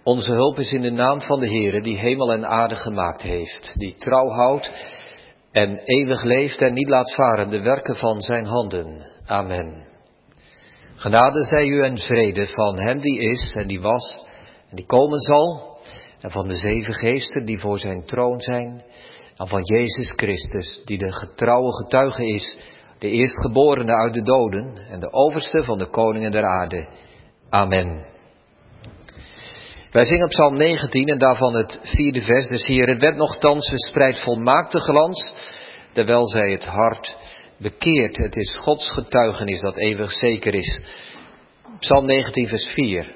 Onze hulp is in de naam van de Heere, die hemel en aarde gemaakt heeft, die trouw houdt en eeuwig leeft en niet laat varen de werken van zijn handen. Amen. Genade zij u en vrede van hem die is en die was en die komen zal, en van de 7 geesten die voor zijn troon zijn, en van Jezus Christus, die de getrouwe getuige is, de eerstgeborene uit de doden en de overste van de koningen der aarde. Amen. Wij zingen Psalm 19 en daarvan het 4e vers. Dus hier, het werd nochtans verspreidt volmaakte glans, terwijl zij het hart bekeert. Het is Gods getuigenis dat eeuwig zeker is. Psalm 19 vers 4.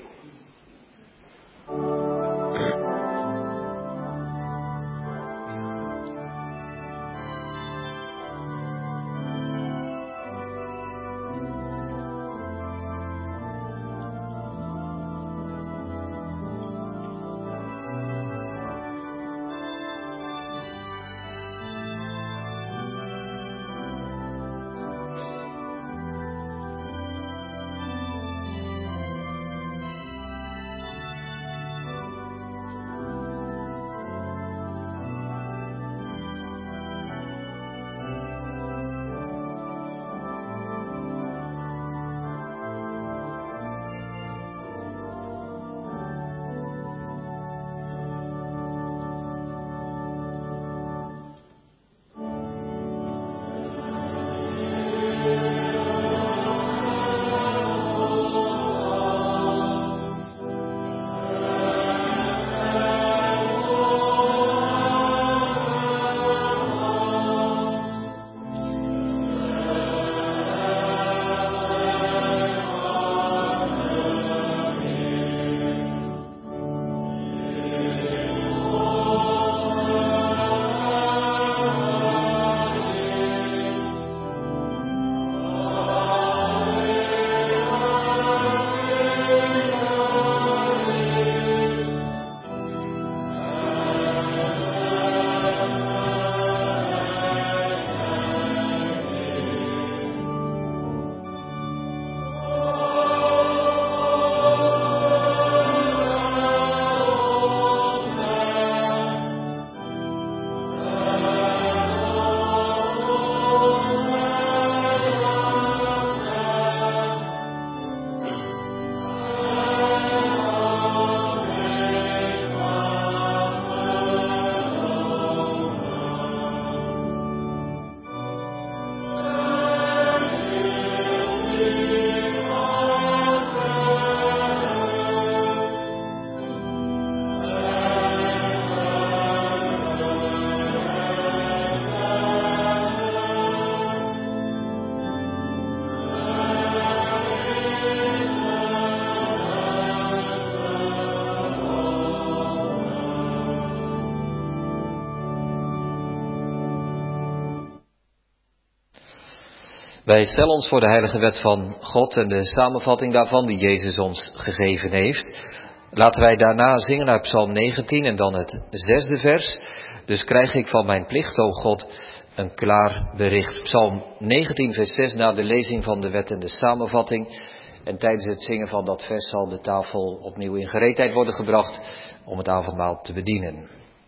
Wij stellen ons voor de heilige wet van God en de samenvatting daarvan die Jezus ons gegeven heeft. Laten wij daarna zingen uit Psalm 19 en dan het 6e vers. Dus krijg ik van mijn plicht, o God, een klaar bericht. Psalm 19 vers 6 na de lezing van de wet en de samenvatting. En tijdens het zingen van dat vers zal de tafel opnieuw in gereedheid worden gebracht om het avondmaal te bedienen.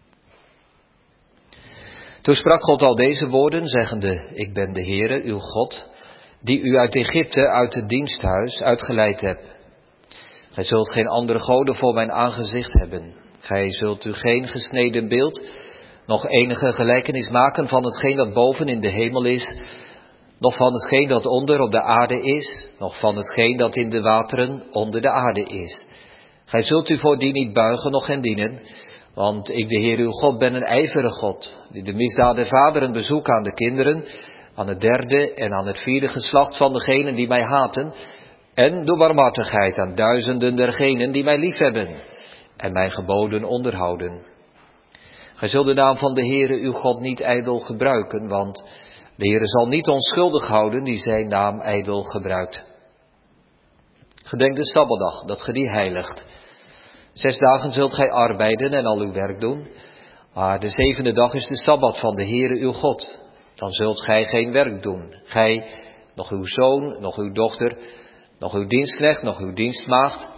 Toen sprak God al deze woorden, zeggende, ik ben de Heere, uw God, die u uit Egypte, uit het diensthuis, uitgeleid heb. Gij zult geen andere goden voor mijn aangezicht hebben. Gij zult u geen gesneden beeld, nog enige gelijkenis maken van hetgeen dat boven in de hemel is, nog van hetgeen dat onder op de aarde is, nog van hetgeen dat in de wateren onder de aarde is. Gij zult u voor die niet buigen, noch hen dienen, want ik, de Heer uw God, ben een ijverige God, die de misdaad der vaderen bezoekt aan de kinderen, aan het 3e en aan het 4e geslacht van degenen die mij haten, en door barmhartigheid aan duizenden dergenen die mij liefhebben en mijn geboden onderhouden. Gij zult de naam van de Heere uw God niet ijdel gebruiken, want de Heere zal niet onschuldig houden die zijn naam ijdel gebruikt. Gedenk de Sabbatdag, dat ge die heiligt. 6 dagen zult gij arbeiden en al uw werk doen, maar de 7e dag is de Sabbat van de Heere uw God. Dan zult gij geen werk doen, gij, nog uw zoon, nog uw dochter, nog uw dienstknecht, nog uw dienstmaagd,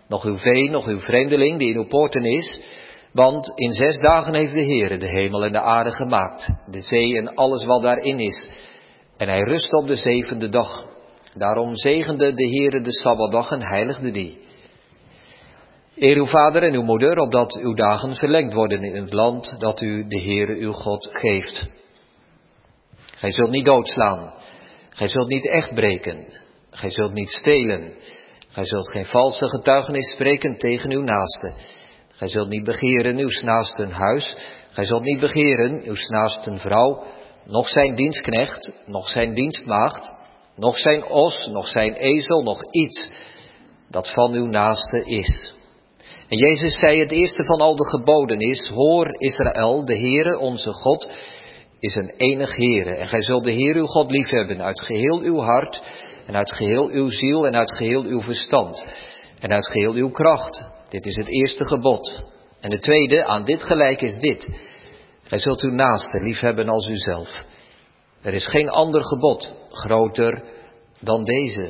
nog uw vee, nog uw vreemdeling die in uw poorten is. Want in 6 dagen heeft de Heere de hemel en de aarde gemaakt, de zee en alles wat daarin is. En hij rustte op de 7e dag. Daarom zegende de Heere de Sabbatdag en heiligde die. Eer uw vader en uw moeder, opdat uw dagen verlengd worden in het land dat u de Heere uw God geeft. Gij zult niet doodslaan. Gij zult niet echt breken. Gij zult niet stelen. Gij zult geen valse getuigenis spreken tegen uw naaste. Gij zult niet begeren uw naasten huis. Gij zult niet begeren uw naasten vrouw, noch zijn dienstknecht, noch zijn dienstmaagd, noch zijn os, noch zijn ezel, noch iets dat van uw naaste is. En Jezus zei, het eerste van al de geboden is, hoor Israël, de Heere onze God is een enig Heere. En gij zult de Heer uw God liefhebben uit geheel uw hart en uit geheel uw ziel en uit geheel uw verstand en uit geheel uw kracht. Dit is het eerste gebod. En het tweede, aan dit gelijk is dit. Gij zult uw naaste liefhebben als uzelf. Er is geen ander gebod groter dan deze.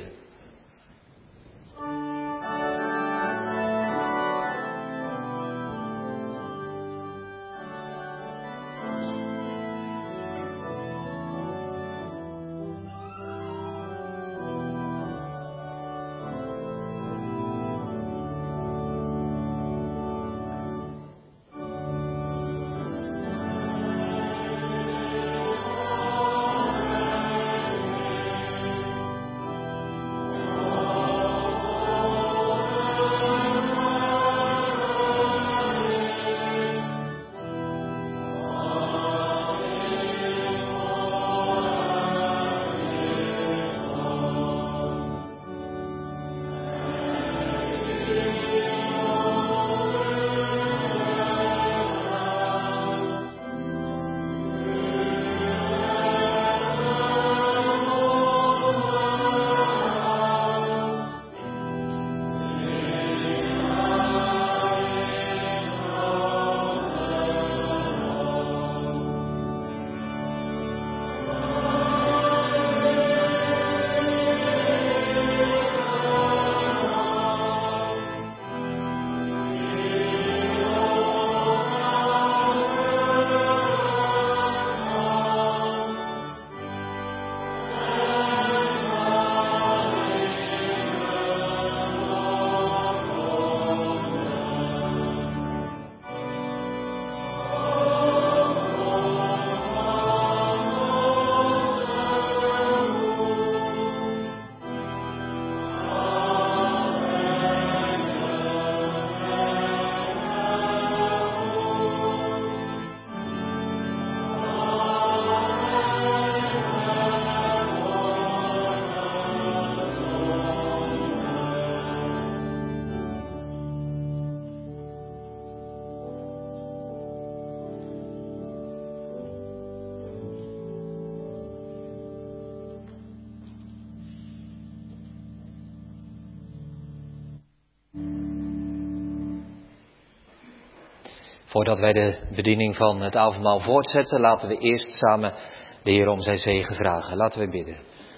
Voordat wij de bediening van het avondmaal voortzetten, laten we eerst samen de Heer om zijn zegen vragen. Laten we bidden.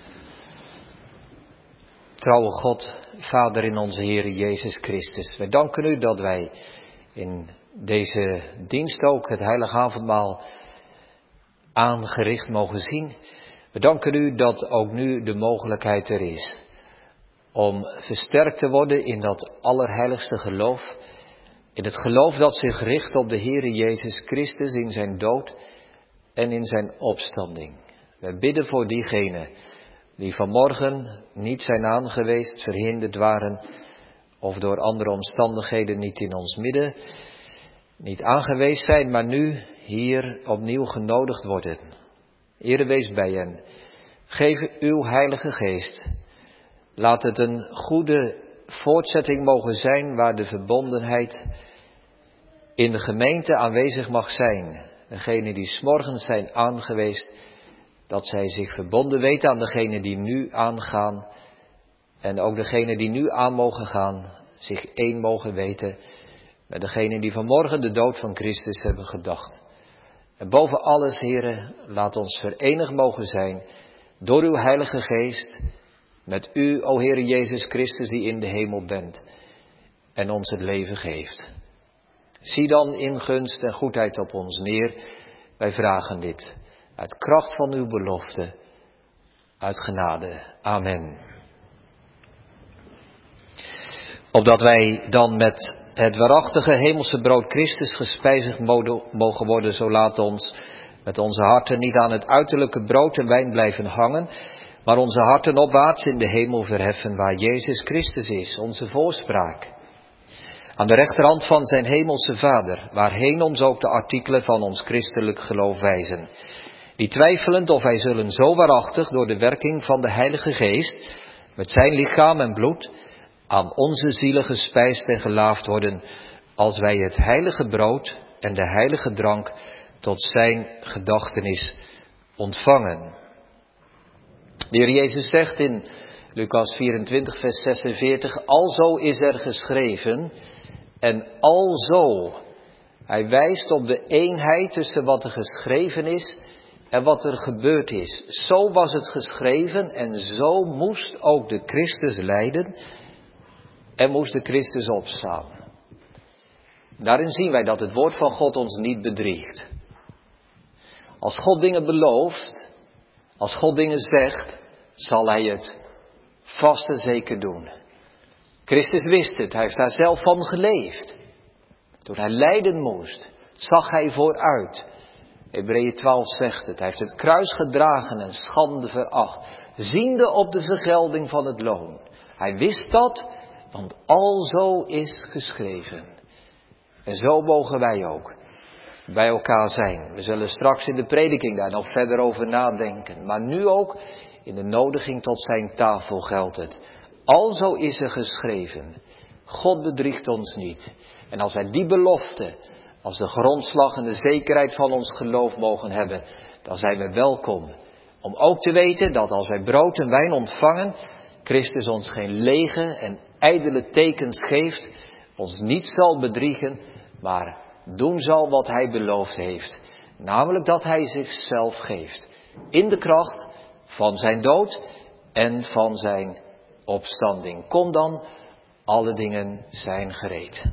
Trouwe God, Vader in onze Heer Jezus Christus. Wij danken u dat wij in deze dienst ook het heilige avondmaal aangericht mogen zien. We danken u dat ook nu de mogelijkheid er is om versterkt te worden in dat allerheiligste geloof. In het geloof dat zich richt op de Heere Jezus Christus in zijn dood en in zijn opstanding. We bidden voor diegenen die vanmorgen niet zijn aangeweest, verhinderd waren of door andere omstandigheden niet in ons midden, niet aangeweest zijn, maar nu hier opnieuw genodigd worden. Heere, wees bij hen. Geef uw Heilige Geest. Laat het een goede voortzetting mogen zijn waar de verbondenheid in de gemeente aanwezig mag zijn. Degenen die 's morgens zijn aangeweest, dat zij zich verbonden weten aan degenen die nu aangaan. En ook degenen die nu aan mogen gaan, zich één mogen weten met degenen die vanmorgen de dood van Christus hebben gedacht. En boven alles, Heere, laat ons verenigd mogen zijn door uw Heilige Geest, met u, o Heere Jezus Christus, die in de hemel bent. en ons het leven geeft. Zie dan in gunst en goedheid op ons neer. Wij vragen dit uit kracht van uw belofte, uit genade. Amen. Opdat wij dan met het waarachtige hemelse brood Christus gespijzigd mogen worden, zo laat ons met onze harten niet aan het uiterlijke brood en wijn blijven hangen, maar onze harten opwaarts in de hemel verheffen, waar Jezus Christus is, onze voorspraak. Aan de rechterhand van zijn hemelse Vader, waarheen ons ook de artikelen van ons christelijk geloof wijzen. Die twijfelend of wij zullen zo waarachtig door de werking van de Heilige Geest, met zijn lichaam en bloed, aan onze zielen gespijsd en gelaafd worden, als wij het heilige brood en de heilige drank tot zijn gedachtenis ontvangen. De Heer Jezus zegt in Lucas 24, vers 46, alzo is er geschreven en alzo. Hij wijst op de eenheid tussen wat er geschreven is en wat er gebeurd is. Zo was het geschreven en zo moest ook de Christus lijden en moest de Christus opstaan. Daarin zien wij dat het woord van God ons niet bedriegt. Als God dingen belooft, als God dingen zegt, zal hij het vast en zeker doen. Christus wist het, hij heeft daar zelf van geleefd. Toen hij lijden moest, zag hij vooruit. Hebreeën 12 zegt het, hij heeft het kruis gedragen en schande veracht, ziende op de vergelding van het loon. Hij wist dat, want alzo is geschreven. En zo mogen wij ook bij elkaar zijn. We zullen straks in de prediking daar nog verder over nadenken. Maar nu ook in de nodiging tot zijn tafel geldt het. Alzo is er geschreven. God bedriegt ons niet. En als wij die belofte als de grondslag en de zekerheid van ons geloof mogen hebben, dan zijn we welkom. Om ook te weten dat als wij brood en wijn ontvangen, Christus ons geen lege en ijdele tekens geeft, ons niet zal bedriegen, maar doen zal wat hij beloofd heeft. Namelijk dat hij zichzelf geeft. In de kracht van zijn dood en van zijn opstanding. Kom dan, alle dingen zijn gereed.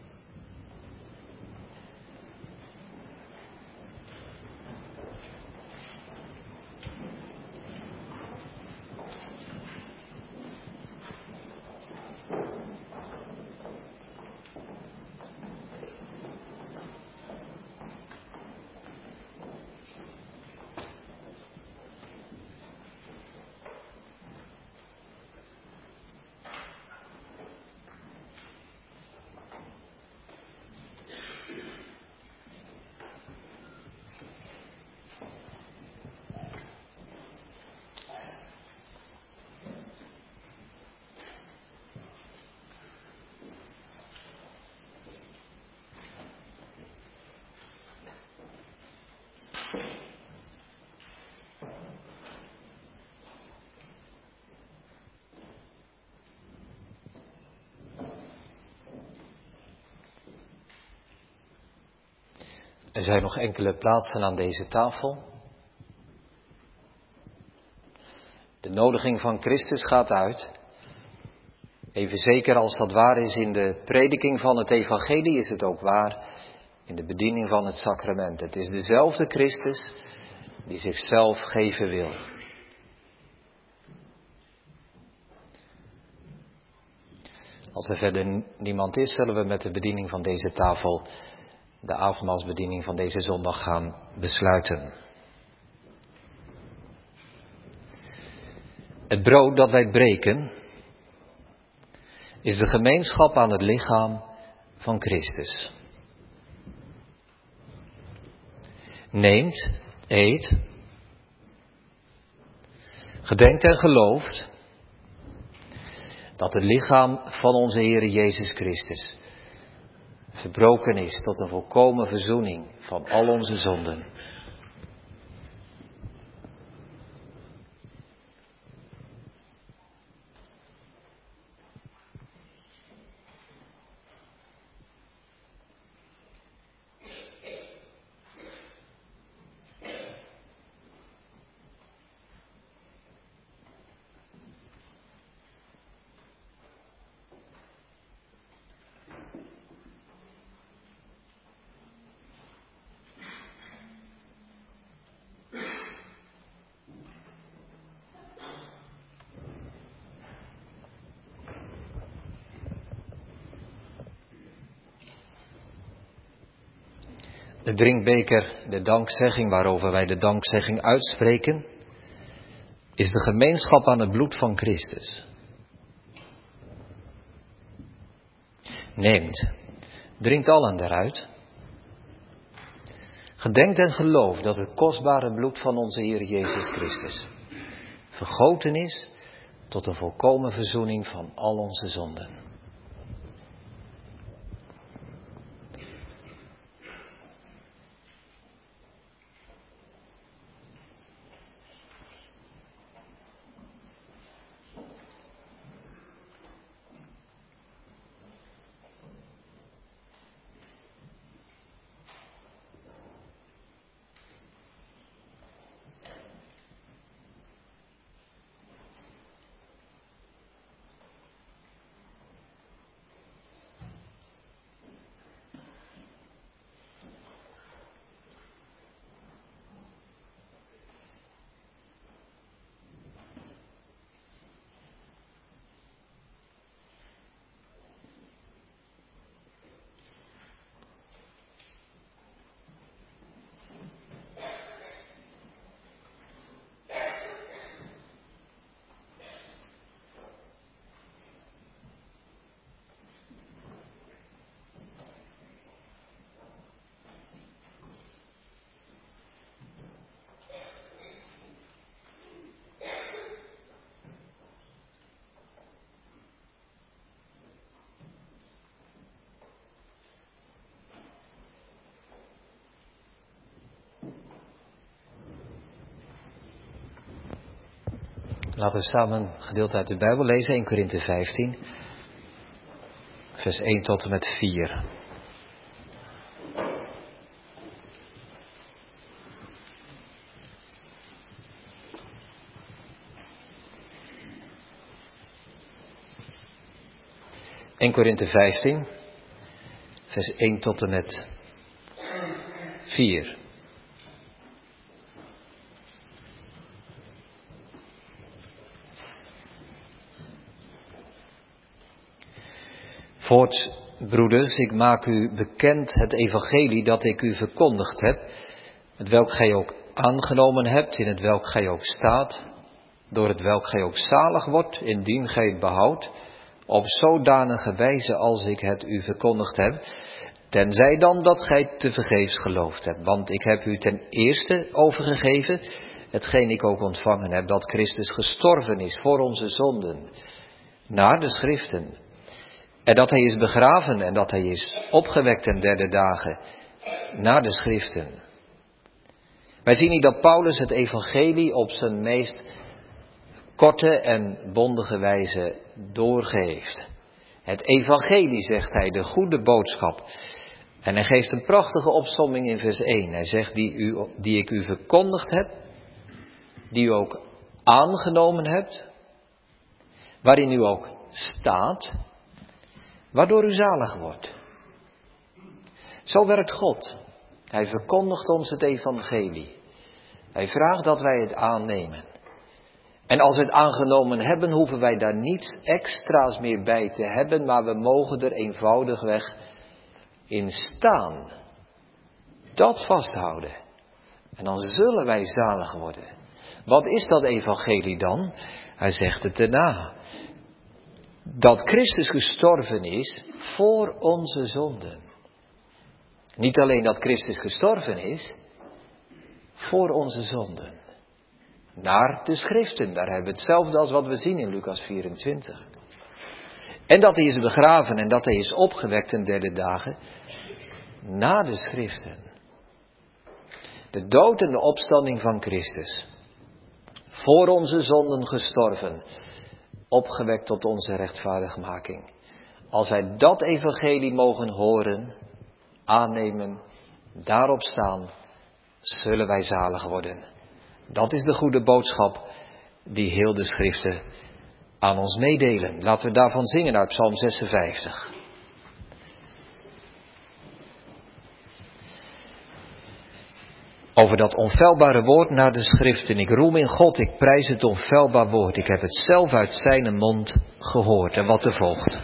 Er zijn nog enkele plaatsen aan deze tafel. De nodiging van Christus gaat uit. Even zeker als dat waar is in de prediking van het evangelie, is het ook waar in de bediening van het sacrament. Het is dezelfde Christus die zichzelf geven wil. Als er verder niemand is, zullen we met de bediening van deze tafel, de avondmaalsbediening van deze zondag, gaan besluiten. Het brood dat wij breken is de gemeenschap aan het lichaam van Christus. Neemt, eet, gedenkt en gelooft dat het lichaam van onze Heere Jezus Christus verbroken is tot een volkomen verzoening van al onze zonden. De drinkbeker, de dankzegging waarover wij de dankzegging uitspreken, is de gemeenschap aan het bloed van Christus. Neemt, drinkt allen daaruit. Gedenkt en geloof dat het kostbare bloed van onze Heer Jezus Christus vergoten is tot een volkomen verzoening van al onze zonden. Laten we samen een gedeelte uit de Bijbel lezen, 1 Korinthe 15, vers 1 tot en met 4. (1 Korinthe 15, vers 1 tot en met 4. Voorts, broeders, ik maak u bekend het evangelie dat ik u verkondigd heb, het welk gij ook aangenomen hebt, in het welk gij ook staat, door het welk gij ook zalig wordt, indien gij het behoudt, op zodanige wijze als ik het u verkondigd heb, tenzij dan dat gij tevergeefs geloofd hebt. Want ik heb u ten eerste overgegeven, hetgeen ik ook ontvangen heb, dat Christus gestorven is voor onze zonden, naar de schriften. En dat hij is begraven en dat hij is opgewekt ten derde dagen, naar de schriften. Wij zien hier dat Paulus het evangelie op zijn meest korte en bondige wijze doorgeeft. Het evangelie, zegt hij, de goede boodschap. En hij geeft een prachtige opsomming in vers 1. Hij zegt, die ik u verkondigd heb, die u ook aangenomen hebt, waarin u ook staat, waardoor u zalig wordt. Zo werkt God. Hij verkondigt ons het evangelie. Hij vraagt dat wij het aannemen. En als we het aangenomen hebben, hoeven wij daar niets extra's meer bij te hebben, maar we mogen er eenvoudigweg in staan. Dat vasthouden. En dan zullen wij zalig worden. Wat is dat evangelie dan? Hij zegt het erna. Dat Christus gestorven is voor onze zonden. Niet alleen dat Christus gestorven is, voor onze zonden. Naar de schriften, daar hebben we hetzelfde als wat we zien in Lucas 24. En dat hij is begraven en dat hij is opgewekt ten derde dagen, naar de schriften. De dood en de opstanding van Christus. Voor onze zonden gestorven. Opgewekt tot onze rechtvaardigmaking. Als wij dat evangelie mogen horen, aannemen, daarop staan, zullen wij zalig worden. Dat is de goede boodschap die heel de schriften aan ons meedelen. Laten we daarvan zingen uit Psalm 56. Over dat onfeilbare woord naar de schriften. Ik roem in God, ik prijs het onfeilbaar woord. Ik heb het zelf uit zijn mond gehoord. En wat er volgt.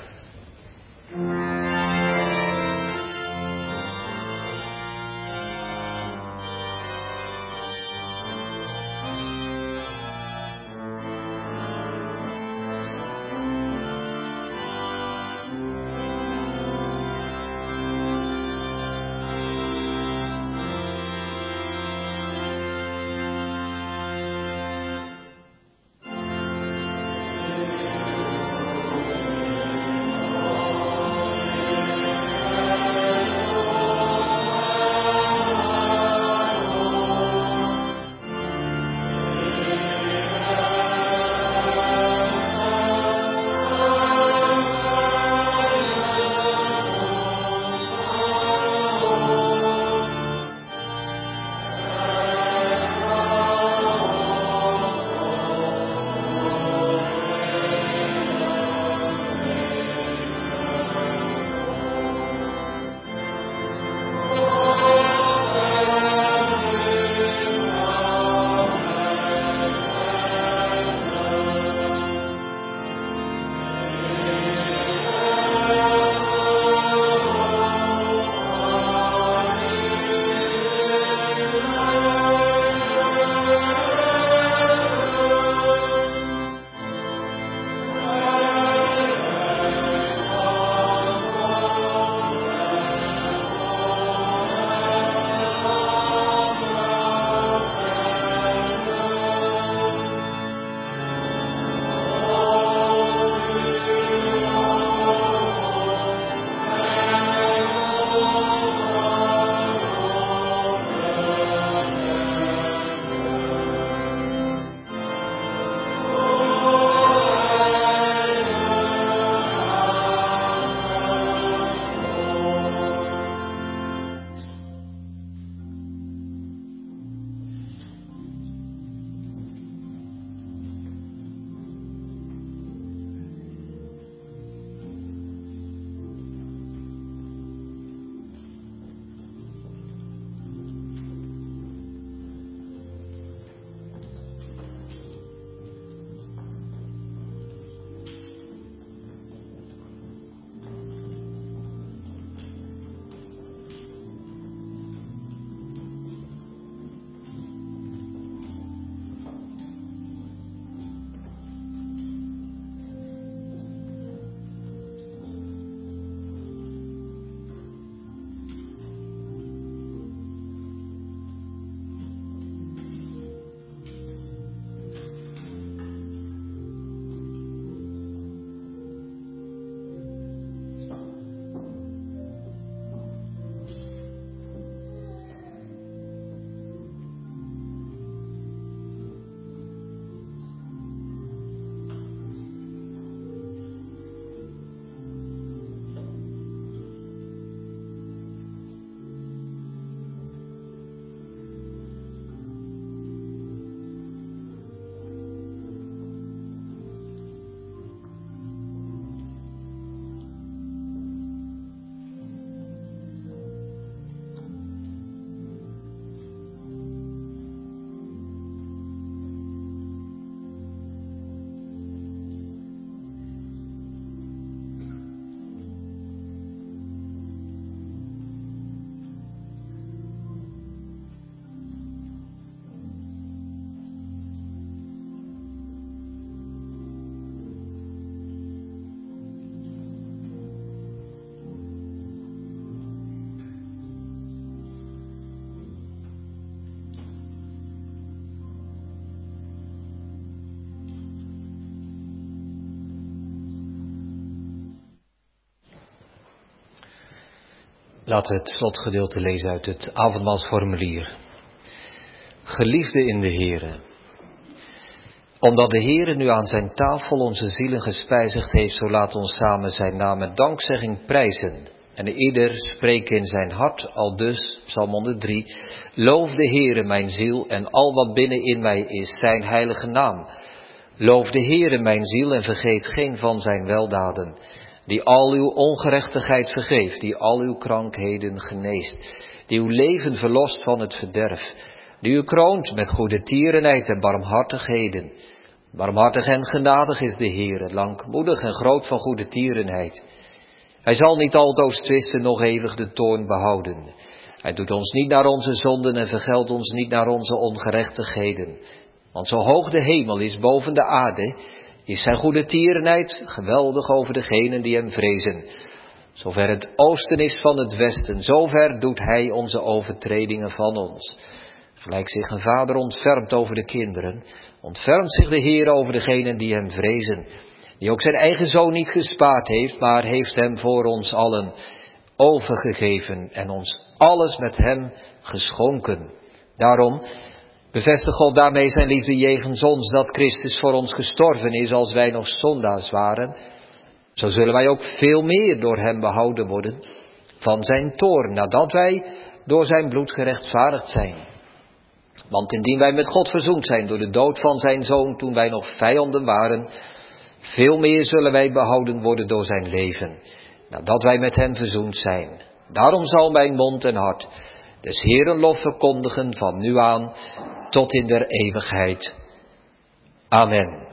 Laten we het slotgedeelte lezen uit het avondmaalsformulier. Geliefde in de Heere, omdat de Heere nu aan zijn tafel onze zielen gespijzigd heeft, zo laat ons samen zijn naam met dankzegging prijzen. En ieder spreken in zijn hart, aldus, Psalm 103, loof de Heere mijn ziel en al wat binnenin mij is, zijn heilige naam. Loof de Heere mijn ziel en vergeet geen van zijn weldaden, die al uw ongerechtigheid vergeeft, die al uw krankheden geneest, die uw leven verlost van het verderf, die u kroont met goede tierenheid en barmhartigheden. Barmhartig en genadig is de Heere, langmoedig en groot van goede tierenheid. Hij zal niet altoos twisten, nog eeuwig de toorn behouden. Hij doet ons niet naar onze zonden en vergeldt ons niet naar onze ongerechtigheden. Want zo hoog de hemel is boven de aarde, is zijn goede tierenheid geweldig over degenen die hem vrezen. Zover het oosten is van het westen, zover doet hij onze overtredingen van ons. Gelijk zich een vader ontfermt over de kinderen, ontfermt zich de Heer over degenen die hem vrezen. Die ook zijn eigen zoon niet gespaard heeft, maar heeft hem voor ons allen overgegeven en ons alles met hem geschonken. Daarom bevestigt God daarmee zijn liefde jegens ons, dat Christus voor ons gestorven is als wij nog zondaars waren. Zo zullen wij ook veel meer door hem behouden worden van zijn toorn, nadat wij door zijn bloed gerechtvaardigd zijn. Want indien wij met God verzoend zijn door de dood van zijn zoon toen wij nog vijanden waren, veel meer zullen wij behouden worden door zijn leven, nadat wij met hem verzoend zijn. Daarom zal mijn mond en hart des Heeren lof verkondigen van nu aan tot in der eeuwigheid. Amen.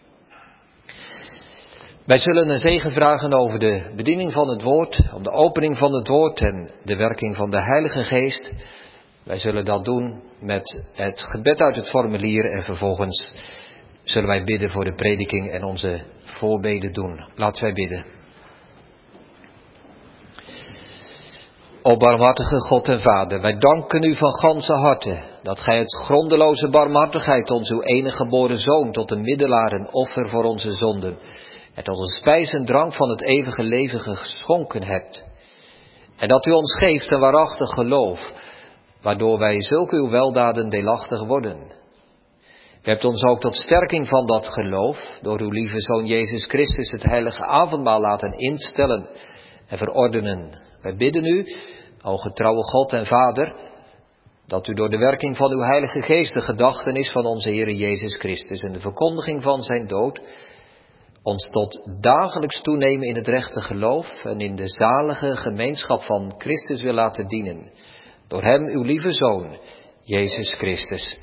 Wij zullen een zegen vragen over de bediening van het woord, om de opening van het woord en de werking van de Heilige Geest. Wij zullen dat doen met het gebed uit het formulier en vervolgens zullen wij bidden voor de prediking en onze voorbeden doen. Laten wij bidden. O barmhartige God en Vader, wij danken u van ganse harte dat gij het grondeloze barmhartigheid ons uw enige geboren Zoon tot een middelaar en offer voor onze zonden en tot een spijs en drank van het eeuwige leven geschonken hebt. En dat u ons geeft een waarachtig geloof, waardoor wij zulke uw weldaden deelachtig worden. U hebt ons ook tot sterking van dat geloof door uw lieve Zoon Jezus Christus het heilige avondmaal laten instellen en verordenen. Wij bidden u, o getrouwe God en Vader, dat u door de werking van uw Heilige Geest de gedachtenis van onze Heere Jezus Christus en de verkondiging van zijn dood ons tot dagelijks toenemen in het rechte geloof en in de zalige gemeenschap van Christus wil laten dienen. Door hem, uw lieve Zoon, Jezus Christus.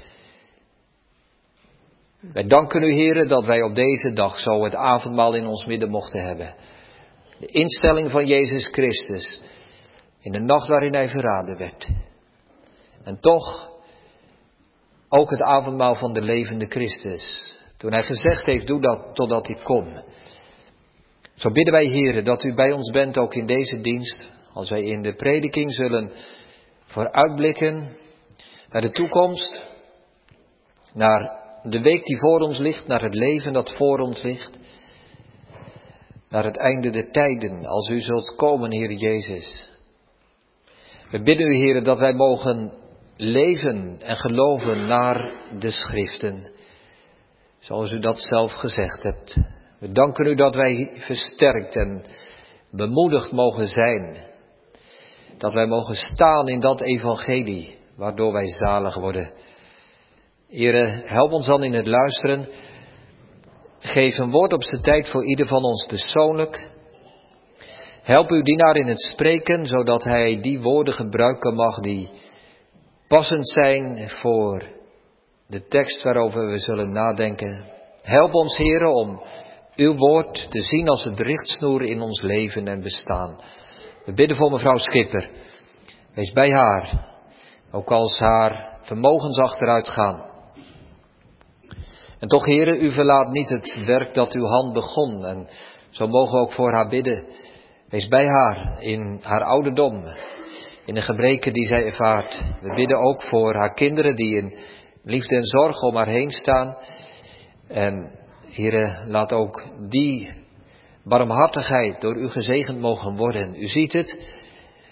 Wij danken u, Heere, dat wij op deze dag zo het avondmaal in ons midden mochten hebben. De instelling van Jezus Christus in de nacht waarin hij verraden werd. En toch ook het avondmaal van de levende Christus. Toen hij gezegd heeft, doe dat totdat ik kom. Zo bidden wij, Heere, dat u bij ons bent ook in deze dienst. Als wij in de prediking zullen vooruitblikken naar de toekomst. Naar de week die voor ons ligt, naar het leven dat voor ons ligt. Naar het einde der tijden, als u zult komen, Heer Jezus. We bidden u, Heer, dat wij mogen leven en geloven naar de Schriften, zoals u dat zelf gezegd hebt. We danken u dat wij versterkt en bemoedigd mogen zijn. Dat wij mogen staan in dat evangelie, waardoor wij zalig worden. Heer, help ons dan in het luisteren. Geef een woord op zijn tijd voor ieder van ons persoonlijk. Help uw dienaar in het spreken, zodat hij die woorden gebruiken mag die passend zijn voor de tekst waarover we zullen nadenken. Help ons, Heere, om uw woord te zien als het richtsnoer in ons leven en bestaan. We bidden voor mevrouw Schipper. Wees bij haar, ook als haar vermogens achteruit gaan. En toch, Heere, u verlaat niet het werk dat uw hand begon. En zo mogen we ook voor haar bidden. Wees bij haar in haar ouderdom, in de gebreken die zij ervaart. We bidden ook voor haar kinderen die in liefde en zorg om haar heen staan. En Heere, laat ook die barmhartigheid door u gezegend mogen worden. U ziet het,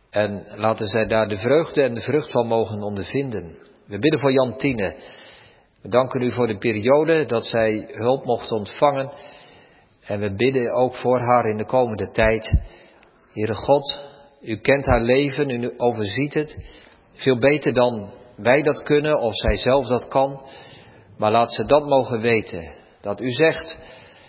En laten zij daar de vreugde en de vrucht van mogen ondervinden. We bidden voor Jantine. We danken u voor de periode dat zij hulp mocht ontvangen. En we bidden ook voor haar in de komende tijd. Heere God, u kent haar leven, u overziet het. Veel beter dan wij dat kunnen of zij zelf dat kan. Maar laat ze dat mogen weten. Dat u zegt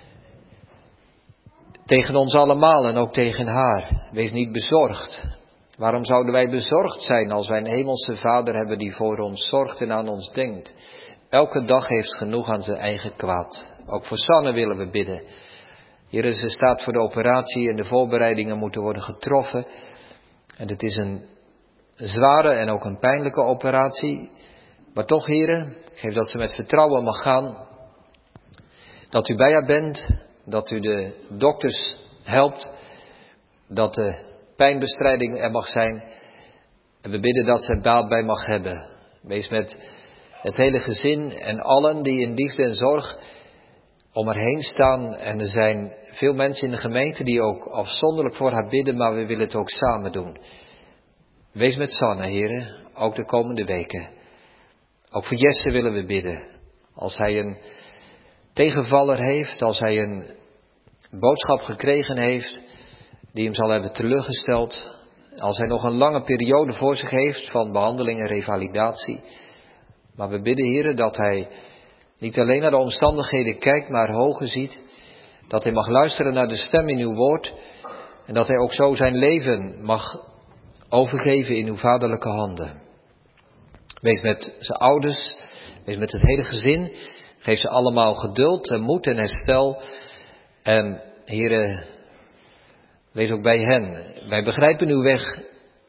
tegen ons allemaal en ook tegen haar. Wees niet bezorgd. Waarom zouden wij bezorgd zijn als wij een hemelse Vader hebben die voor ons zorgt en aan ons denkt? Elke dag heeft genoeg aan zijn eigen kwaad. Ook voor Sanne willen we bidden. Heere, ze staat voor de operatie en de voorbereidingen moeten worden getroffen. En het is een zware en ook een pijnlijke operatie. Maar toch, Heere, geef dat ze met vertrouwen mag gaan. Dat u bij haar bent, dat u de dokters helpt, dat de pijnbestrijding er mag zijn. En we bidden dat ze er baat bij mag hebben. Wees met het hele gezin en allen die in liefde en zorg om haar heen staan. En er zijn veel mensen in de gemeente die ook afzonderlijk voor haar bidden, maar we willen het ook samen doen. Wees met Sanne, Heere, ook de komende weken. Ook voor Jesse willen we bidden. Als hij een tegenvaller heeft, als hij een boodschap gekregen heeft die hem zal hebben teleurgesteld, als hij nog een lange periode voor zich heeft van behandeling en revalidatie. Maar we bidden, Heere, dat hij niet alleen naar de omstandigheden kijkt, maar hoger ziet. Dat hij mag luisteren naar de stem in uw woord. En dat hij ook zo zijn leven mag overgeven in uw vaderlijke handen. Wees met zijn ouders, wees met het hele gezin. Geef ze allemaal geduld en moed en herstel. En Heere, wees ook bij hen. Wij begrijpen uw weg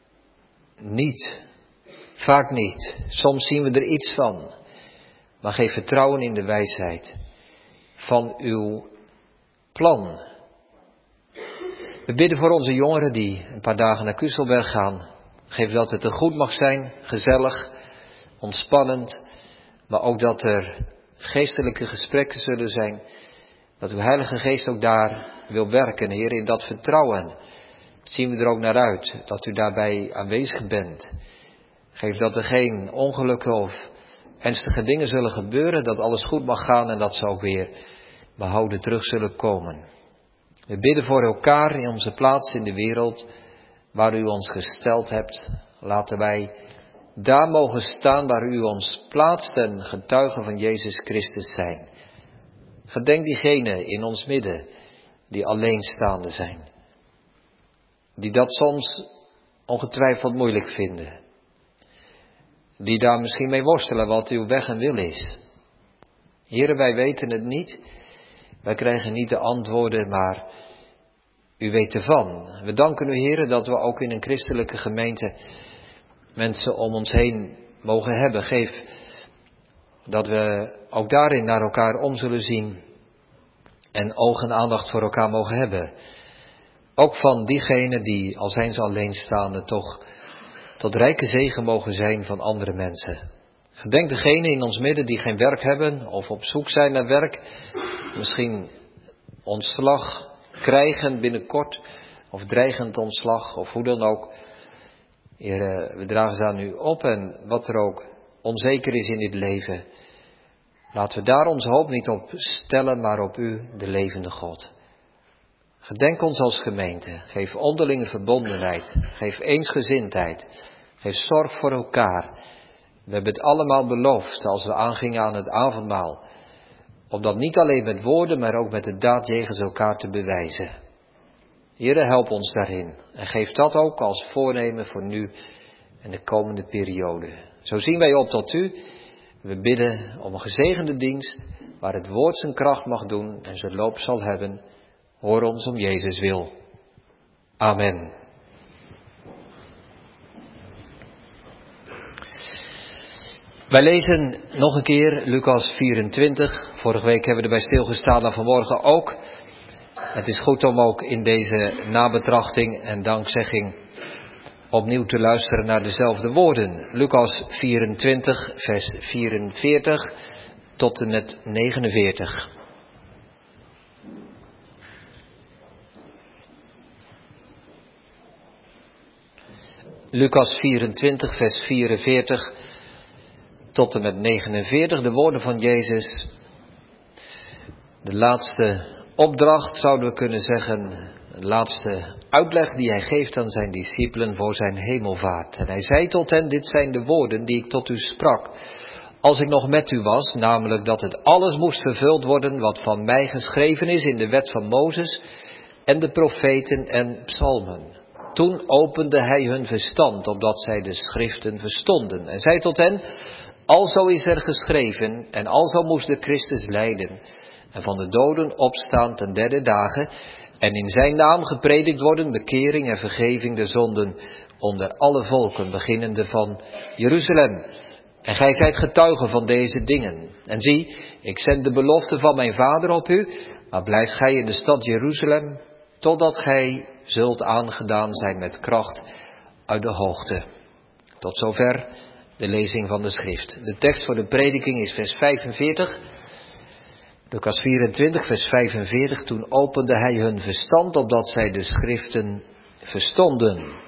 niet. Vaak niet. Soms zien we er iets van. Maar geef vertrouwen in de wijsheid van uw plan. We bidden voor onze jongeren die een paar dagen naar Kuzelberg gaan. Geef dat het er goed mag zijn, gezellig, ontspannend. Maar ook dat er geestelijke gesprekken zullen zijn. Dat uw Heilige Geest ook daar wil werken, Heer, in dat vertrouwen. Zien we er ook naar uit, dat u daarbij aanwezig bent. Geef dat er geen ongelukken of ernstige dingen zullen gebeuren, dat alles goed mag gaan en dat ze ook weer behouden terug zullen komen. We bidden voor elkaar in onze plaats in de wereld, waar u ons gesteld hebt. Laten wij daar mogen staan waar u ons plaatst en getuigen van Jezus Christus zijn. Gedenk diegenen in ons midden die alleenstaande zijn. Die dat soms ongetwijfeld moeilijk vinden. Die daar misschien mee worstelen wat uw weg en wil is. Heren, wij weten het niet. Wij krijgen niet de antwoorden, maar u weet ervan. We danken u, Heren, dat we ook in een christelijke gemeente mensen om ons heen mogen hebben. Geef dat we ook daarin naar elkaar om zullen zien en oog en aandacht voor elkaar mogen hebben. Ook van diegenen die, al zijn ze alleenstaande, toch tot rijke zegen mogen zijn van andere mensen. Gedenk degenen in ons midden die geen werk hebben of op zoek zijn naar werk. Misschien ontslag krijgen binnenkort of dreigend ontslag of hoe dan ook. Heer, we dragen ze aan u op en wat er ook onzeker is in dit leven. Laten we daar onze hoop niet op stellen, maar op u, de levende God. Gedenk ons als gemeente. Geef onderlinge verbondenheid. Geef eensgezindheid. Geef zorg voor elkaar. We hebben het allemaal beloofd als we aangingen aan het avondmaal. Om dat niet alleen met woorden, maar ook met de daad jegens elkaar te bewijzen. Heere, help ons daarin. En geef dat ook als voornemen voor nu en de komende periode. Zo zien wij op tot u. We bidden om een gezegende dienst, waar het woord zijn kracht mag doen en zijn loop zal hebben. Hoor ons om Jezus wil. Amen. Wij lezen nog een keer Lucas 24. Vorige week hebben we erbij stilgestaan en vanmorgen ook. Het is goed om ook in deze nabetrachting en dankzegging opnieuw te luisteren naar dezelfde woorden. Lucas 24, vers 44 tot en met 49. Lucas 24, vers 44 tot en met 49, de woorden van Jezus. De laatste opdracht, zouden we kunnen zeggen, de laatste uitleg die hij geeft aan zijn discipelen voor zijn hemelvaart. En hij zei tot hen, dit zijn de woorden die ik tot u sprak, als ik nog met u was, namelijk dat het alles moest vervuld worden wat van mij geschreven is in de wet van Mozes en de profeten en psalmen. Toen opende hij hun verstand, opdat zij de schriften verstonden. En zei tot hen, alzo is er geschreven, en alzo moest de Christus lijden, en van de doden opstaan ten derde dagen, en in zijn naam gepredikt worden, bekering en vergeving der zonden, onder alle volken, beginnende van Jeruzalem. En gij zijt getuigen van deze dingen. En zie, ik zend de belofte van mijn Vader op u, maar blijft gij in de stad Jeruzalem, totdat gij zult aangedaan zijn met kracht uit de hoogte. Tot zover de lezing van de schrift. De tekst voor de prediking is vers 45. Lucas 24, vers 45. Toen opende hij hun verstand, opdat zij de schriften verstonden.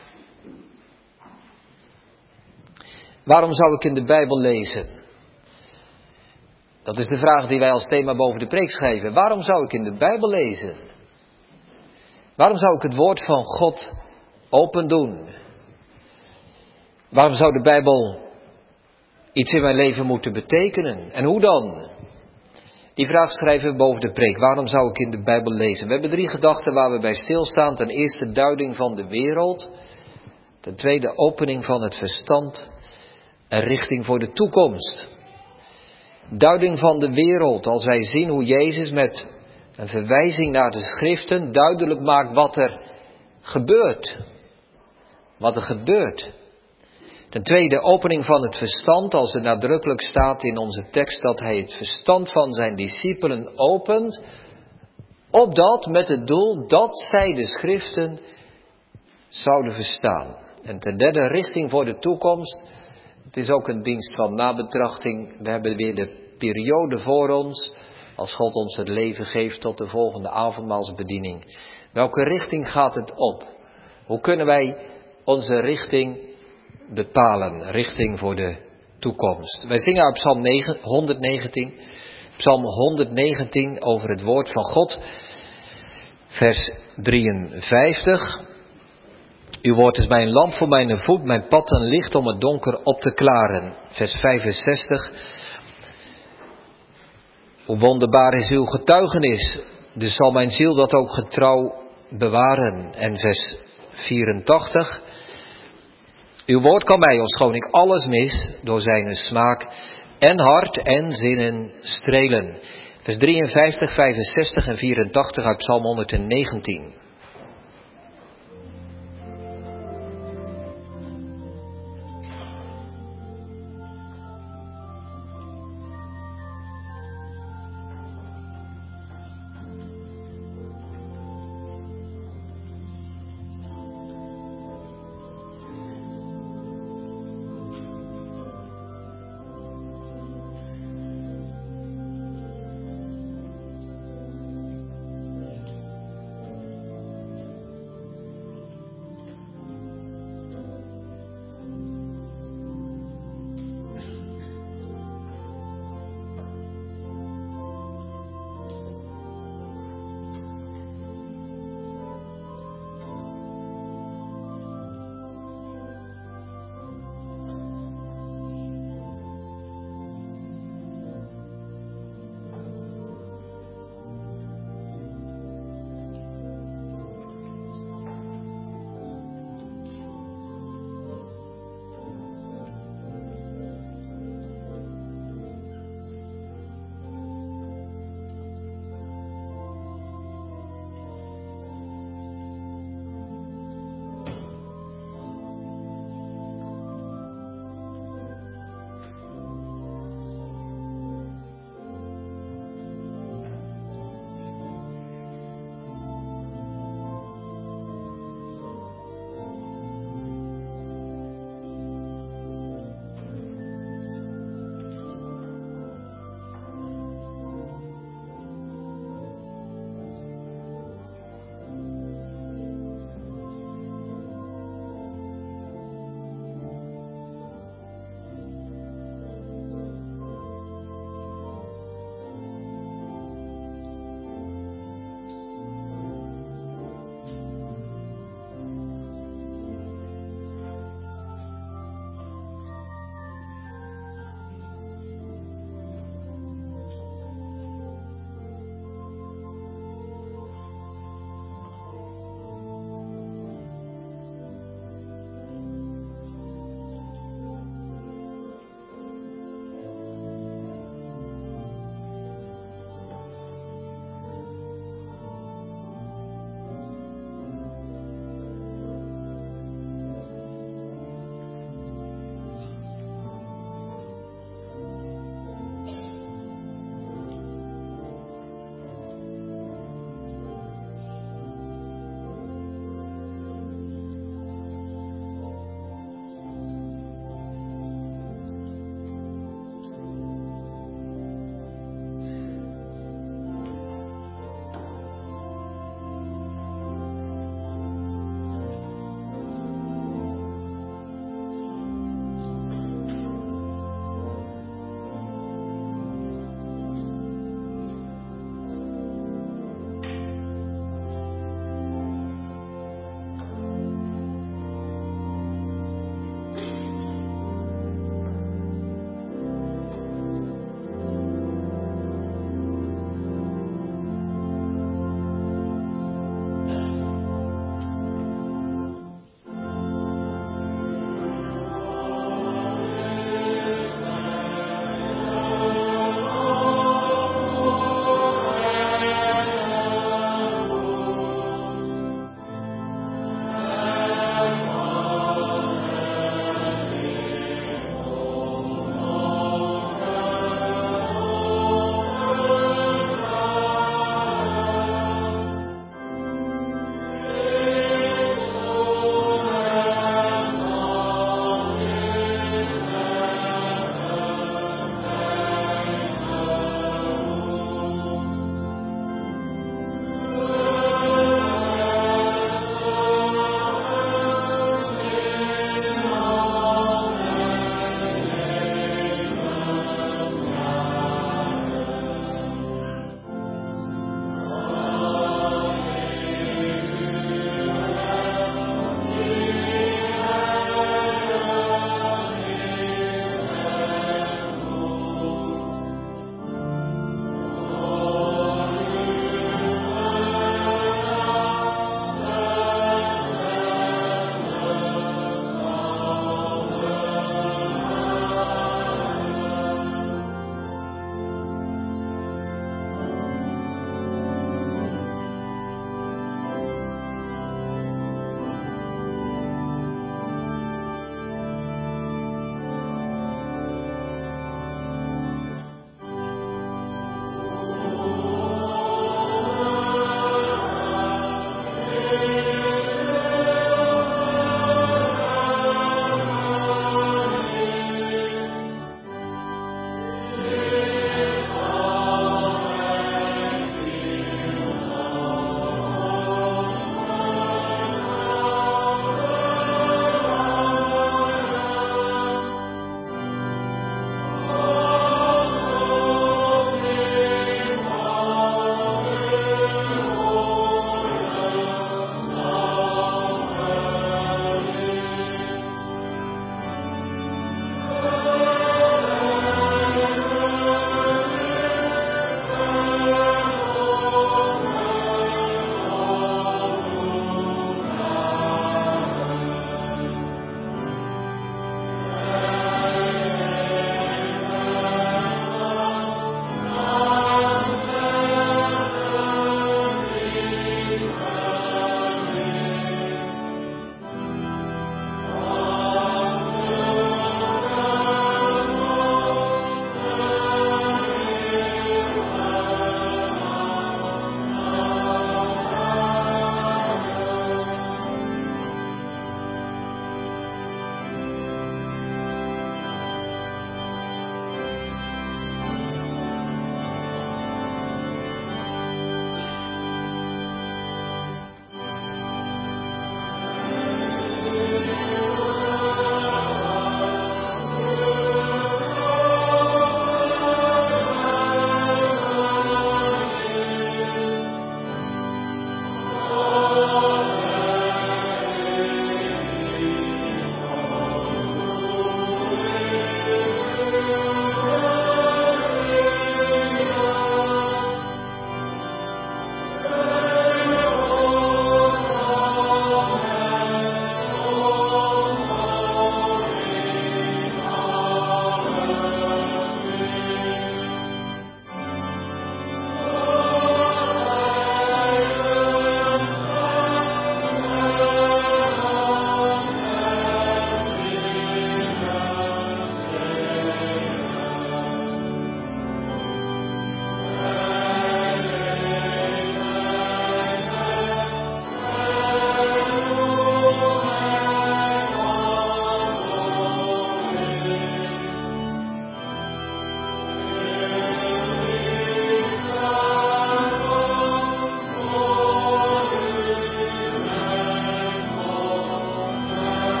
Waarom zou ik in de Bijbel lezen? Dat is de vraag die wij als thema boven de preek schrijven. Waarom zou ik in de Bijbel lezen? Waarom zou ik het woord van God open doen? Waarom zou de Bijbel iets in mijn leven moeten betekenen? En hoe dan? Die vraag schrijven we boven de preek. Waarom zou ik in de Bijbel lezen? We hebben 3 gedachten waar we bij stilstaan. Ten eerste duiding van de wereld. Ten tweede opening van het verstand. En richting voor de toekomst. Duiding van de wereld. Als wij zien hoe Jezus met een verwijzing naar de schriften duidelijk maakt wat er gebeurt. Wat er gebeurt. Ten tweede opening van het verstand, als er nadrukkelijk staat in onze tekst dat hij het verstand van zijn discipelen opent, opdat met het doel dat zij de schriften zouden verstaan. En ten derde richting voor de toekomst. Het is ook een dienst van nabetrachting. We hebben weer de periode voor ons, als God ons het leven geeft tot de volgende avondmaalsbediening. Welke richting gaat het op? Hoe kunnen wij onze richting bepalen, richting voor de toekomst? Wij zingen uit Psalm 119, Psalm 119 over het woord van God, vers 53. Uw woord is mij een lamp voor mijn voet, mijn pad een licht om het donker op te klaren. Vers 65. Hoe wonderbaar is uw getuigenis, dus zal mijn ziel dat ook getrouw bewaren. En vers 84. Uw woord kan mij, ofschoon ik alles mis, door zijn smaak en hart en zinnen strelen. Vers 53, 65 en 84 uit Psalm 119.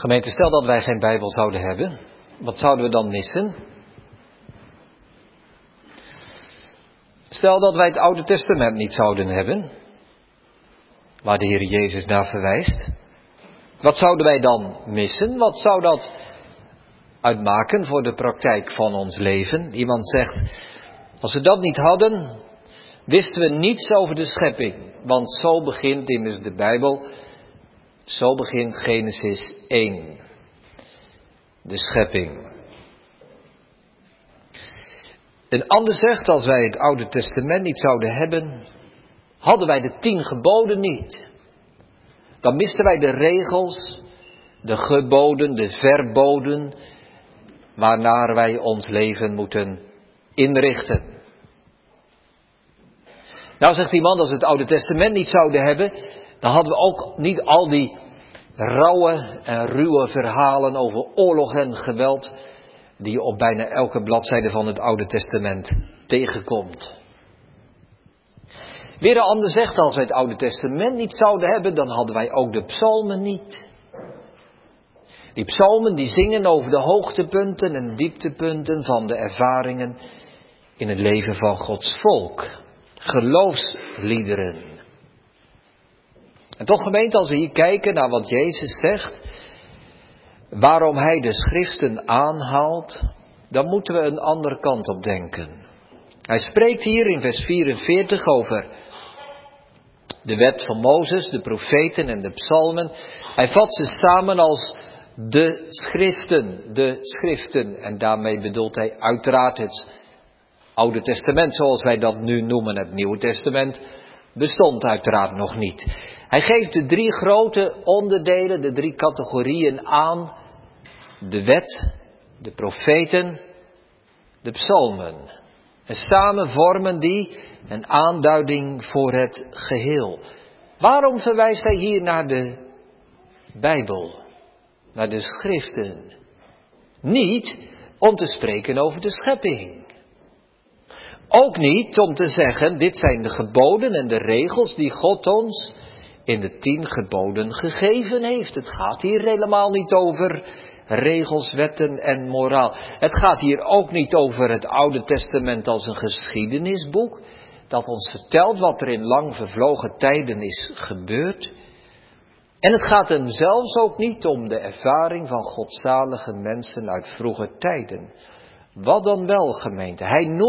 Gemeente, stel dat wij geen Bijbel zouden hebben. Wat zouden we dan missen? Stel dat wij het Oude Testament niet zouden hebben, waar de Heer Jezus naar verwijst. Wat zouden wij dan missen? Wat zou dat uitmaken voor de praktijk van ons leven? Iemand zegt, als we dat niet hadden, wisten we niets over de schepping. Want zo begint immers de Bijbel, zo begint Genesis 1. De schepping. Een ander zegt, als wij het Oude Testament niet zouden hebben, hadden wij de 10 geboden niet. Dan misten wij de regels, de geboden, de verboden, waarnaar wij ons leven moeten inrichten. Nou zegt iemand, als we het Oude Testament niet zouden hebben, dan hadden we ook niet al die rauwe en ruwe verhalen over oorlog en geweld die je op bijna elke bladzijde van het Oude Testament tegenkomt. Weer een ander zegt, als wij het Oude Testament niet zouden hebben, dan hadden wij ook de psalmen niet. Die psalmen die zingen over de hoogtepunten en dieptepunten van de ervaringen in het leven van Gods volk. Geloofsliederen. En toch gemeente, als we hier kijken naar wat Jezus zegt, waarom hij de schriften aanhaalt, dan moeten we een andere kant op denken. Hij spreekt hier in vers 44 over de wet van Mozes, de profeten en de psalmen. Hij vat ze samen als de schriften. En daarmee bedoelt hij uiteraard het Oude Testament, zoals wij dat nu noemen. Het Nieuwe Testament bestond uiteraard nog niet. Hij geeft de 3 grote onderdelen, de 3 categorieën aan. De wet, de profeten, de psalmen. En samen vormen die een aanduiding voor het geheel. Waarom verwijst hij hier naar de Bijbel? Naar de schriften? Niet om te spreken over de schepping. Ook niet om te zeggen, dit zijn de geboden en de regels die God ons in de 10 geboden gegeven heeft. Het gaat hier helemaal niet over regels, wetten en moraal. Het gaat hier ook niet over het Oude Testament als een geschiedenisboek, dat ons vertelt wat er in lang vervlogen tijden is gebeurd. En het gaat hem zelfs ook niet om de ervaring van godzalige mensen uit vroege tijden. Wat dan wel, gemeente?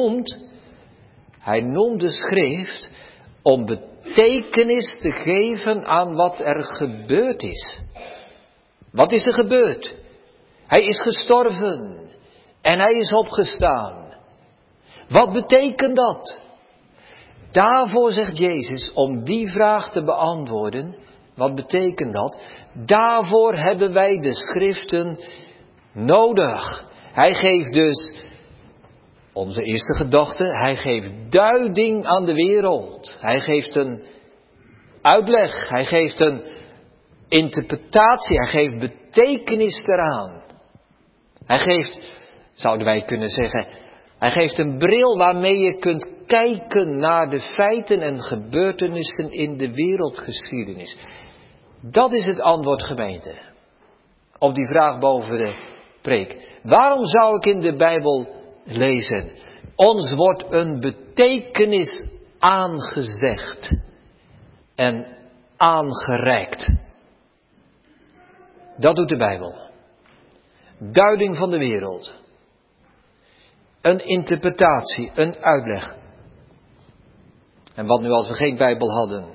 Hij noemt de schrift om betekenis te geven aan wat er gebeurd is. Wat is er gebeurd? Hij is gestorven en hij is opgestaan. Wat betekent dat? Daarvoor zegt Jezus, om die vraag te beantwoorden, wat betekent dat? Daarvoor hebben wij de schriften nodig. Hij geeft dus, onze eerste gedachte, hij geeft duiding aan de wereld. Hij geeft een uitleg, hij geeft een interpretatie, hij geeft betekenis eraan. Hij geeft, zouden wij kunnen zeggen, hij geeft een bril waarmee je kunt kijken naar de feiten en gebeurtenissen in de wereldgeschiedenis. Dat is het antwoord, gemeente, op die vraag boven de preek. Waarom zou ik in de Bijbel lezen? Ons wordt een betekenis aangezegd en aangereikt. Dat doet de Bijbel. Duiding van de wereld. Een interpretatie, een uitleg. En wat nu als we geen Bijbel hadden?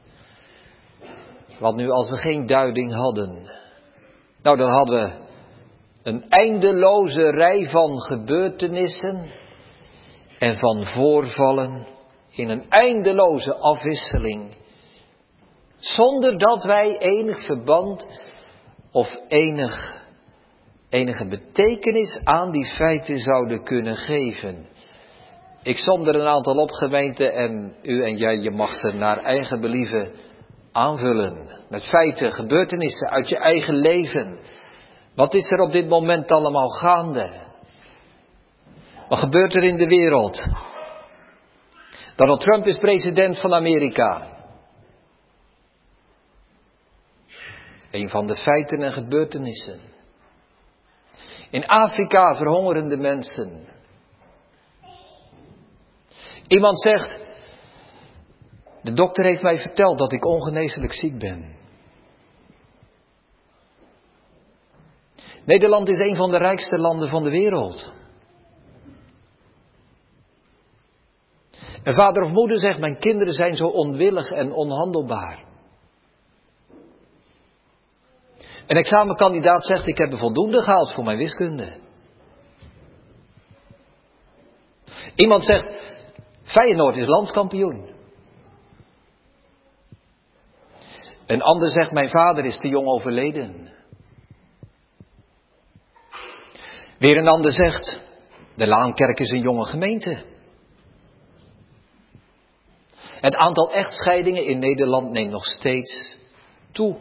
Wat nu als we geen duiding hadden? Nou, dan hadden we een eindeloze rij van gebeurtenissen en van voorvallen in een eindeloze afwisseling, zonder dat wij enig verband of enige betekenis aan die feiten zouden kunnen geven. Ik som er een aantal op, gemeente, en u en jij, je mag ze naar eigen believen aanvullen. Met feiten, gebeurtenissen uit je eigen leven. Wat is er op dit moment allemaal gaande? Wat gebeurt er in de wereld? Donald Trump is president van Amerika. Een van de feiten en gebeurtenissen. In Afrika verhongerende mensen. Iemand zegt, de dokter heeft mij verteld dat ik ongeneeslijk ziek ben. Nederland is een van de rijkste landen van de wereld. Een vader of moeder zegt, mijn kinderen zijn zo onwillig en onhandelbaar. Een examenkandidaat zegt, ik heb er voldoende gehaald voor mijn wiskunde. Iemand zegt, Feyenoord is landskampioen. Een ander zegt, mijn vader is te jong overleden. Weer een ander zegt, de Laankerk is een jonge gemeente. Het aantal echtscheidingen in Nederland neemt nog steeds toe.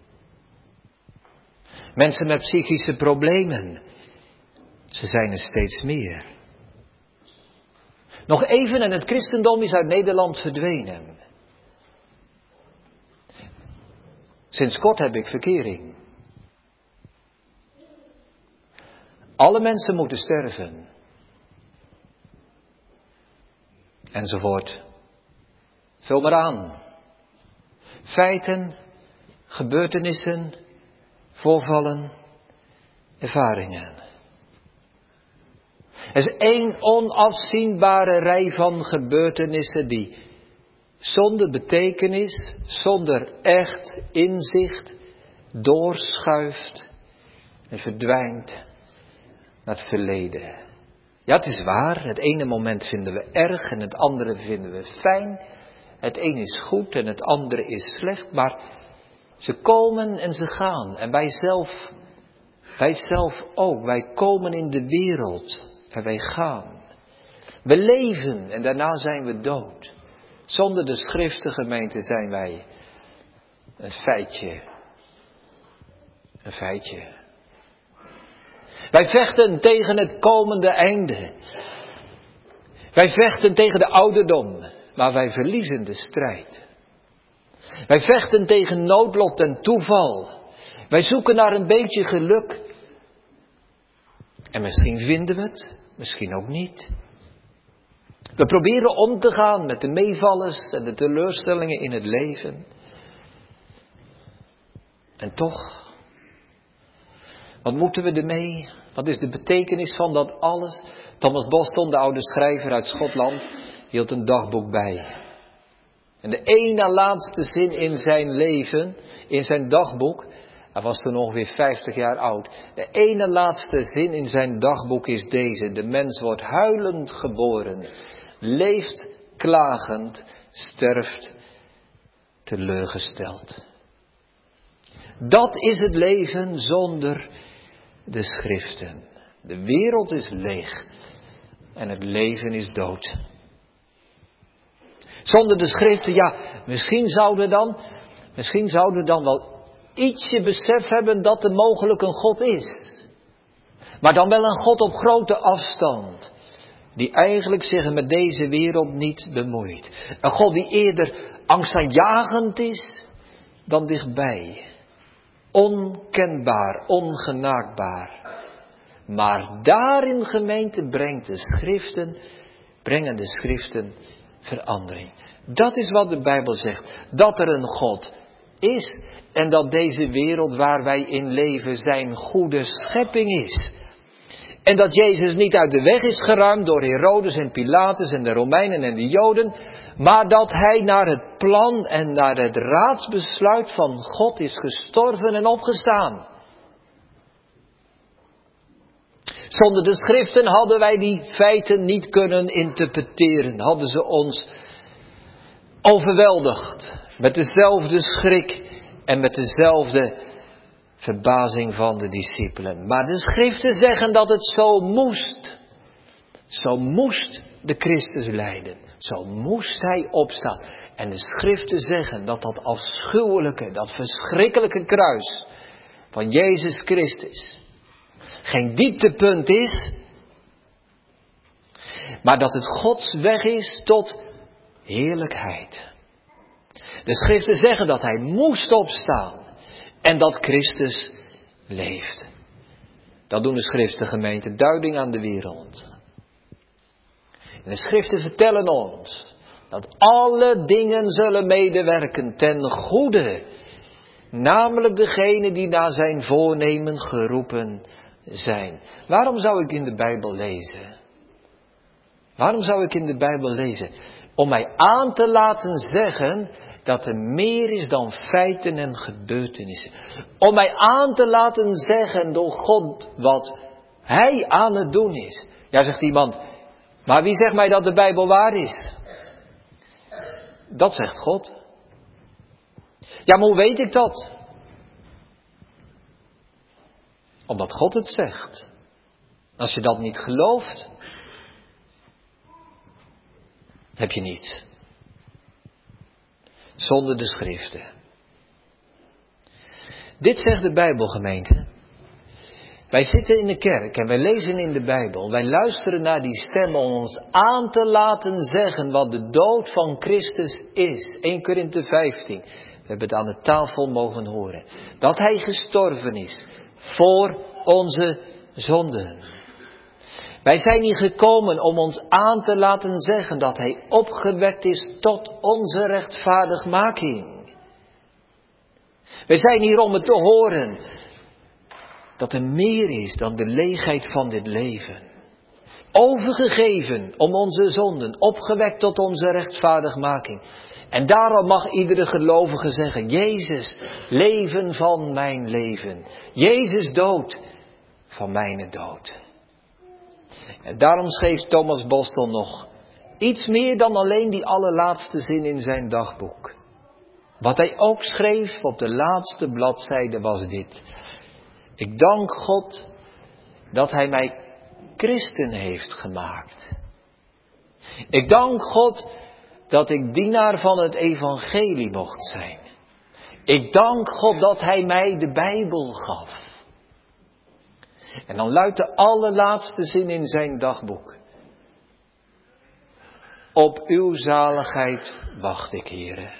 Mensen met psychische problemen, ze zijn er steeds meer. Nog even en het christendom is uit Nederland verdwenen. Sinds kort heb ik verkering. Alle mensen moeten sterven. Enzovoort. Vul maar aan. Feiten, gebeurtenissen, voorvallen, ervaringen. Er is één onafzienbare rij van gebeurtenissen die zonder betekenis, zonder echt inzicht, doorschuift en verdwijnt naar het verleden. Ja, het is waar, het ene moment vinden we erg en het andere vinden we fijn. Het een is goed en het andere is slecht, maar ze komen en ze gaan. En wij zelf ook. Wij komen in de wereld en wij gaan. We leven en daarna zijn we dood. Zonder de schriftengemeente zijn wij een feitje. Een feitje. Wij vechten tegen het komende einde. Wij vechten tegen de ouderdom, maar wij verliezen de strijd. Wij vechten tegen noodlot en toeval. Wij zoeken naar een beetje geluk. En misschien vinden we het, misschien ook niet. We proberen om te gaan met de meevallers en de teleurstellingen in het leven. En toch, wat moeten we ermee? Wat is de betekenis van dat alles? Thomas Boston, de oude schrijver uit Schotland, hield een dagboek bij. En de ene laatste zin in zijn leven, in zijn dagboek, hij was toen ongeveer 50 jaar oud. De ene laatste zin in zijn dagboek is deze: de mens wordt huilend geboren, leeft klagend, sterft teleurgesteld. Dat is het leven zonder de schriften. De wereld is leeg en het leven is dood. Zonder de schriften, ja, misschien zouden we dan wel ietsje besef hebben dat er mogelijk een God is. Maar dan wel een God op grote afstand, die eigenlijk zich met deze wereld niet bemoeit. Een God die eerder angstaanjagend is dan dichtbij. Onkenbaar, ongenaakbaar. Maar daarin, gemeente, brengen de schriften verandering. Dat is wat de Bijbel zegt. Dat er een God is en dat deze wereld waar wij in leven zijn goede schepping is. En dat Jezus niet uit de weg is geruimd door Herodes en Pilatus en de Romeinen en de Joden, maar dat hij naar het plan en naar het raadsbesluit van God is gestorven en opgestaan. Zonder de schriften hadden wij die feiten niet kunnen interpreteren. Hadden ze ons overweldigd met dezelfde schrik en met dezelfde verbazing van de discipelen. Maar de schriften zeggen dat het zo moest. Zo moest de Christus lijden. Zo moest hij opstaan. En de schriften zeggen dat dat afschuwelijke, dat verschrikkelijke kruis van Jezus Christus geen dieptepunt is, maar dat het Gods weg is tot heerlijkheid. De schriften zeggen dat hij moest opstaan En dat Christus leeft. Dat doen de schriften, gemeente, duiding aan de wereld. En de schriften vertellen ons dat alle dingen zullen medewerken ten goede. Namelijk degene die naar zijn voornemen geroepen zijn. Waarom zou ik in de Bijbel lezen? Waarom zou ik in de Bijbel lezen? Om mij aan te laten zeggen dat er meer is dan feiten en gebeurtenissen. Om mij aan te laten zeggen door God wat Hij aan het doen is. Ja, zegt iemand, maar wie zegt mij dat de Bijbel waar is? Dat zegt God. Ja, maar hoe weet ik dat? Omdat God het zegt. Als je dat niet gelooft, heb je niets. Zonder de schriften. Dit zegt de Bijbelgemeente. Wij zitten in de kerk en wij lezen in de Bijbel. Wij luisteren naar die stem om ons aan te laten zeggen wat de dood van Christus is. 1 Korinthe 15. We hebben het aan de tafel mogen horen. Dat Hij gestorven is voor onze zonden. Wij zijn hier gekomen om ons aan te laten zeggen dat Hij opgewekt is tot onze rechtvaardigmaking. Wij zijn hier om het te horen dat er meer is dan de leegheid van dit leven. Overgegeven om onze zonden, opgewekt tot onze rechtvaardigmaking. En daarom mag iedere gelovige zeggen, Jezus, leven van mijn leven. Jezus, dood van mijn dood. En daarom schreef Thomas Bostel nog iets meer dan alleen die allerlaatste zin in zijn dagboek. Wat hij ook schreef op de laatste bladzijde was dit. Ik dank God dat Hij mij christen heeft gemaakt. Ik dank God dat ik dienaar van het evangelie mocht zijn. Ik dank God dat Hij mij de Bijbel gaf. En dan luidt de allerlaatste zin in zijn dagboek. Op uw zaligheid wacht ik, Heere.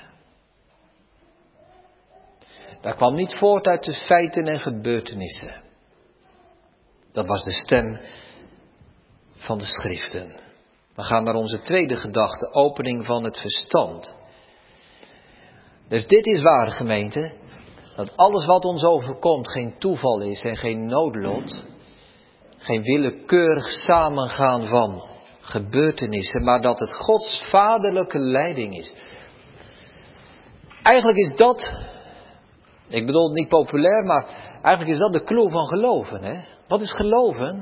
Dat kwam niet voort uit de feiten en gebeurtenissen. Dat was de stem van de schriften. We gaan naar onze tweede gedachte, opening van het verstand. Dus dit is waar, gemeente, dat alles wat ons overkomt geen toeval is en geen noodlot, geen willekeurig samengaan van gebeurtenissen, maar dat het Gods vaderlijke leiding is. Eigenlijk is dat, ik bedoel het niet populair, maar eigenlijk is dat de clue van geloven. Hè? Wat is geloven?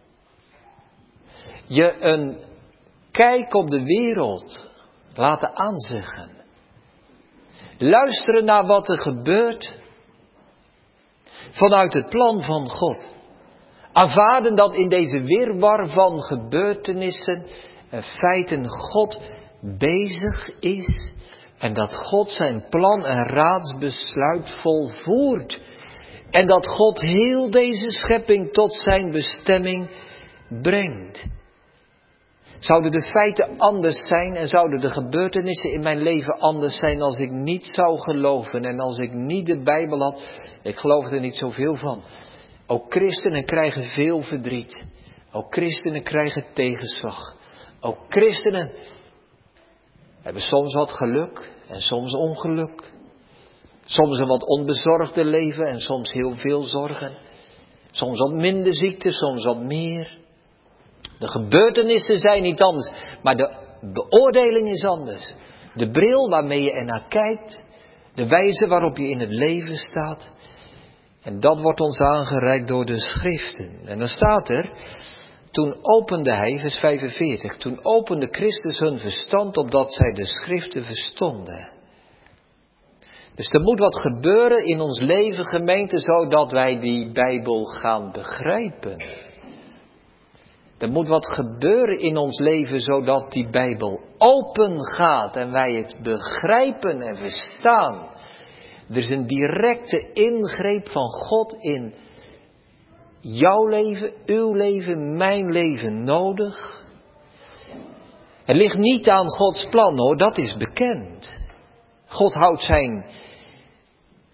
Je een kijk op de wereld laten aanzeggen. Luisteren naar wat er gebeurt vanuit het plan van God. Aanvaarden dat in deze wirwar van gebeurtenissen en feiten God bezig is. En dat God zijn plan en raadsbesluit volvoert. En dat God heel deze schepping tot zijn bestemming brengt. Zouden de feiten anders zijn en zouden de gebeurtenissen in mijn leven anders zijn als ik niet zou geloven en als ik niet de Bijbel had? Ik geloof er niet zoveel van. Ook christenen krijgen veel verdriet. Ook christenen krijgen tegenslag. Ook christenen hebben soms wat geluk en soms ongeluk. Soms een wat onbezorgde leven en soms heel veel zorgen. Soms wat minder ziekte, soms wat meer. De gebeurtenissen zijn niet anders, maar de beoordeling is anders. De bril waarmee je ernaar kijkt, de wijze waarop je in het leven staat. En dat wordt ons aangereikt door de schriften. En dan staat er, toen opende hij, vers 45, toen opende Christus hun verstand opdat zij de schriften verstonden. Dus er moet wat gebeuren in ons leven, gemeente, zodat wij die Bijbel gaan begrijpen. Er moet wat gebeuren in ons leven, zodat die Bijbel open gaat en wij het begrijpen en verstaan. Er is een directe ingreep van God in jouw leven, uw leven, mijn leven nodig. Het ligt niet aan Gods plan hoor, dat is bekend. God houdt zijn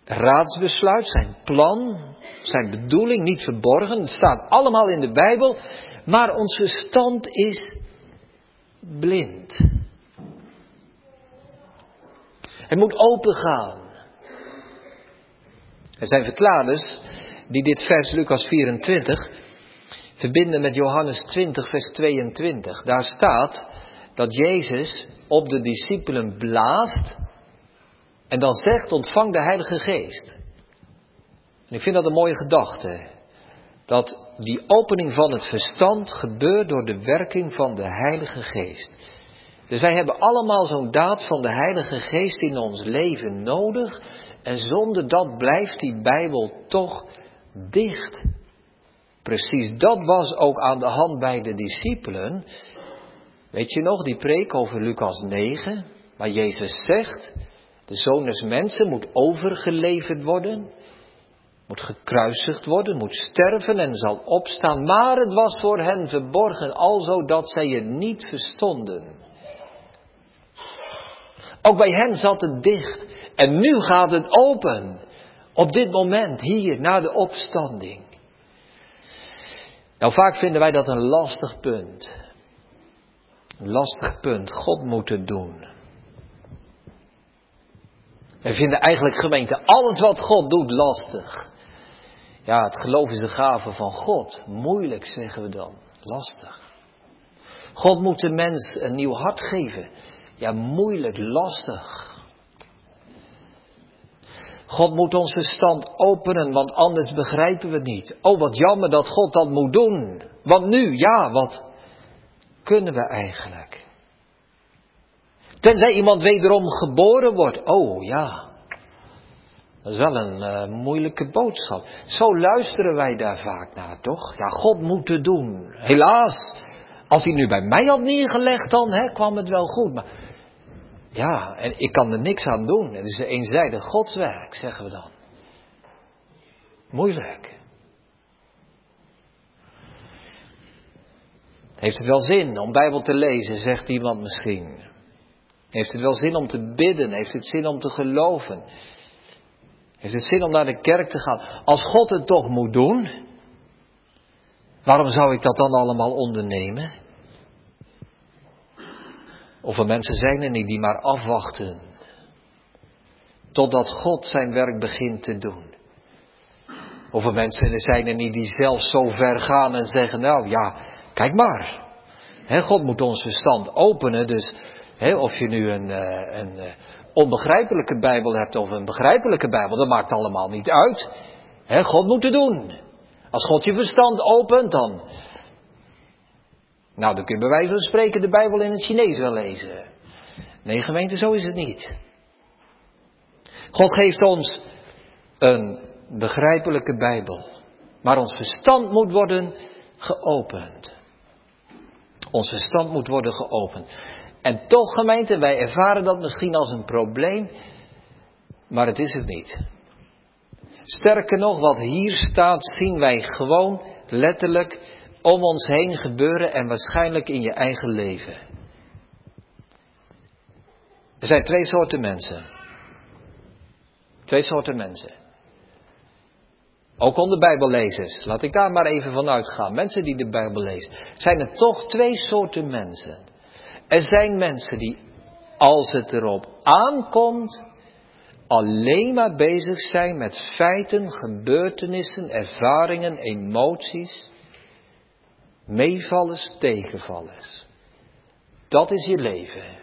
raadsbesluit, zijn plan, zijn bedoeling niet verborgen. Het staat allemaal in de Bijbel, maar ons verstand is blind. Het moet opengaan. Er zijn verklaarders die dit vers Lucas 24 verbinden met Johannes 20 vers 22. Daar staat dat Jezus op de discipelen blaast en dan zegt: ontvang de Heilige Geest. En ik vind dat een mooie gedachte. Dat die opening van het verstand gebeurt door de werking van de Heilige Geest. Dus wij hebben allemaal zo'n daad van de Heilige Geest in ons leven nodig. En zonder dat blijft die Bijbel toch dicht. Precies dat was ook aan de hand bij de discipelen. Weet je nog, die preek over Lucas 9, waar Jezus zegt: de Zoon des Mensen moet overgeleverd worden, moet gekruisigd worden, moet sterven en zal opstaan. Maar het was voor hen verborgen, alzo dat zij het niet verstonden. Ook bij hen zat het dicht. En nu gaat het open. Op dit moment, hier, na de opstanding. Nou, vaak vinden wij dat een lastig punt. Een lastig punt. God moet het doen. Wij vinden eigenlijk, gemeente, alles wat God doet lastig. Ja, het geloof is de gave van God. Moeilijk, zeggen we dan. Lastig. God moet de mens een nieuw hart geven. Ja, moeilijk, lastig. God moet ons verstand openen, want anders begrijpen we het niet. Oh, wat jammer dat God dat moet doen. Want nu, ja, wat kunnen we eigenlijk? Tenzij iemand wederom geboren wordt. Oh, ja. Dat is wel een moeilijke boodschap. Zo luisteren wij daar vaak naar, toch? Ja, God moet het doen. Helaas, als hij nu bij mij had neergelegd, dan kwam het wel goed. Maar ja, en ik kan er niks aan doen. Het is een eenzijdig godswerk, zeggen we dan. Moeilijk. Heeft het wel zin om Bijbel te lezen, zegt iemand misschien. Heeft het wel zin om te bidden? Heeft het zin om te geloven? Heeft het zin om naar de kerk te gaan? Als God het toch moet doen, waarom zou ik dat dan allemaal ondernemen? Of er mensen zijn er niet die maar afwachten totdat God zijn werk begint te doen. Of er mensen zijn er niet die zelf zo ver gaan en zeggen: nou ja, kijk maar. God moet ons verstand openen, dus of je nu een onbegrijpelijke Bijbel hebt of een begrijpelijke Bijbel, dat maakt allemaal niet uit. God moet het doen. Als God je verstand opent, dan kun je bij wijze van spreken de Bijbel in het Chinees wel lezen. Nee, gemeente, zo is het niet. God geeft ons een begrijpelijke Bijbel. Maar ons verstand moet worden geopend. Ons verstand moet worden geopend. En toch, gemeente, wij ervaren dat misschien als een probleem. Maar het is het niet. Sterker nog, wat hier staat, zien wij gewoon letterlijk om ons heen gebeuren en waarschijnlijk in je eigen leven. Er zijn twee soorten mensen. Twee soorten mensen. Ook onder Bijbellezers. Laat ik daar maar even van uitgaan. Mensen die de Bijbel lezen. Zijn er toch twee soorten mensen. Er zijn mensen die, als het erop aankomt, alleen maar bezig zijn met feiten, gebeurtenissen, ervaringen, emoties. Meevallers, tegenvallers. Dat is je leven.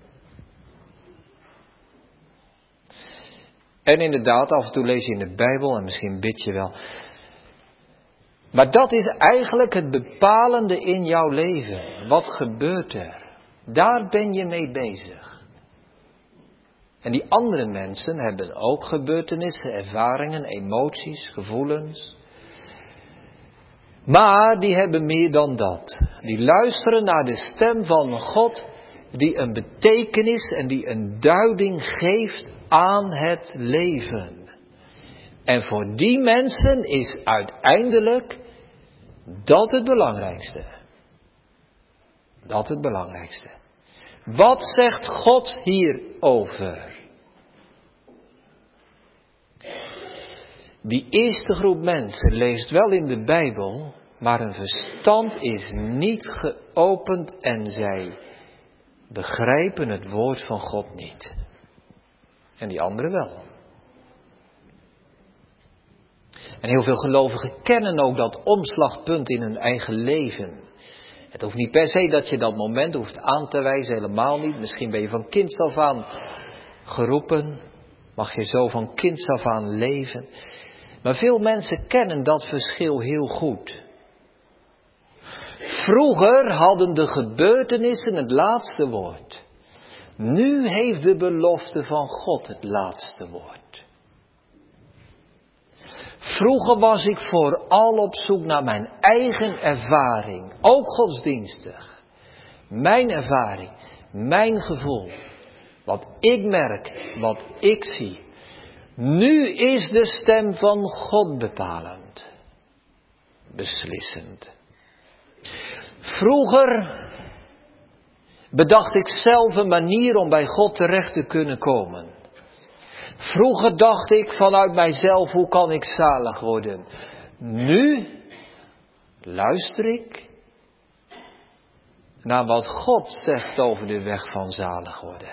En inderdaad, af en toe lees je in de Bijbel en misschien bid je wel. Maar dat is eigenlijk het bepalende in jouw leven. Wat gebeurt er? Daar ben je mee bezig. En die andere mensen hebben ook gebeurtenissen, ervaringen, emoties, gevoelens. Maar die hebben meer dan dat. Die luisteren naar de stem van God, die een betekenis en die een duiding geeft aan het leven. En voor die mensen is uiteindelijk dat het belangrijkste. Dat het belangrijkste. Wat zegt God hierover? Die eerste groep mensen leest wel in de Bijbel, maar hun verstand is niet geopend en zij begrijpen het woord van God niet. En die anderen wel. En heel veel gelovigen kennen ook dat omslagpunt in hun eigen leven. Het hoeft niet per se dat je dat moment hoeft aan te wijzen, helemaal niet. Misschien ben je van kinds af aan geroepen. Mag je zo van kinds af aan leven. Maar veel mensen kennen dat verschil heel goed. Vroeger hadden de gebeurtenissen het laatste woord. Nu heeft de belofte van God het laatste woord. Vroeger was ik vooral op zoek naar mijn eigen ervaring, ook godsdienstig. Mijn ervaring, mijn gevoel, wat ik merk, wat ik zie. Nu is de stem van God bepalend, beslissend. Vroeger bedacht ik zelf een manier om bij God terecht te kunnen komen. Vroeger dacht ik vanuit mijzelf, hoe kan ik zalig worden? Nu luister ik naar wat God zegt over de weg van zalig worden.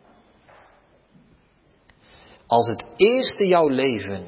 Als het eerste jouw leven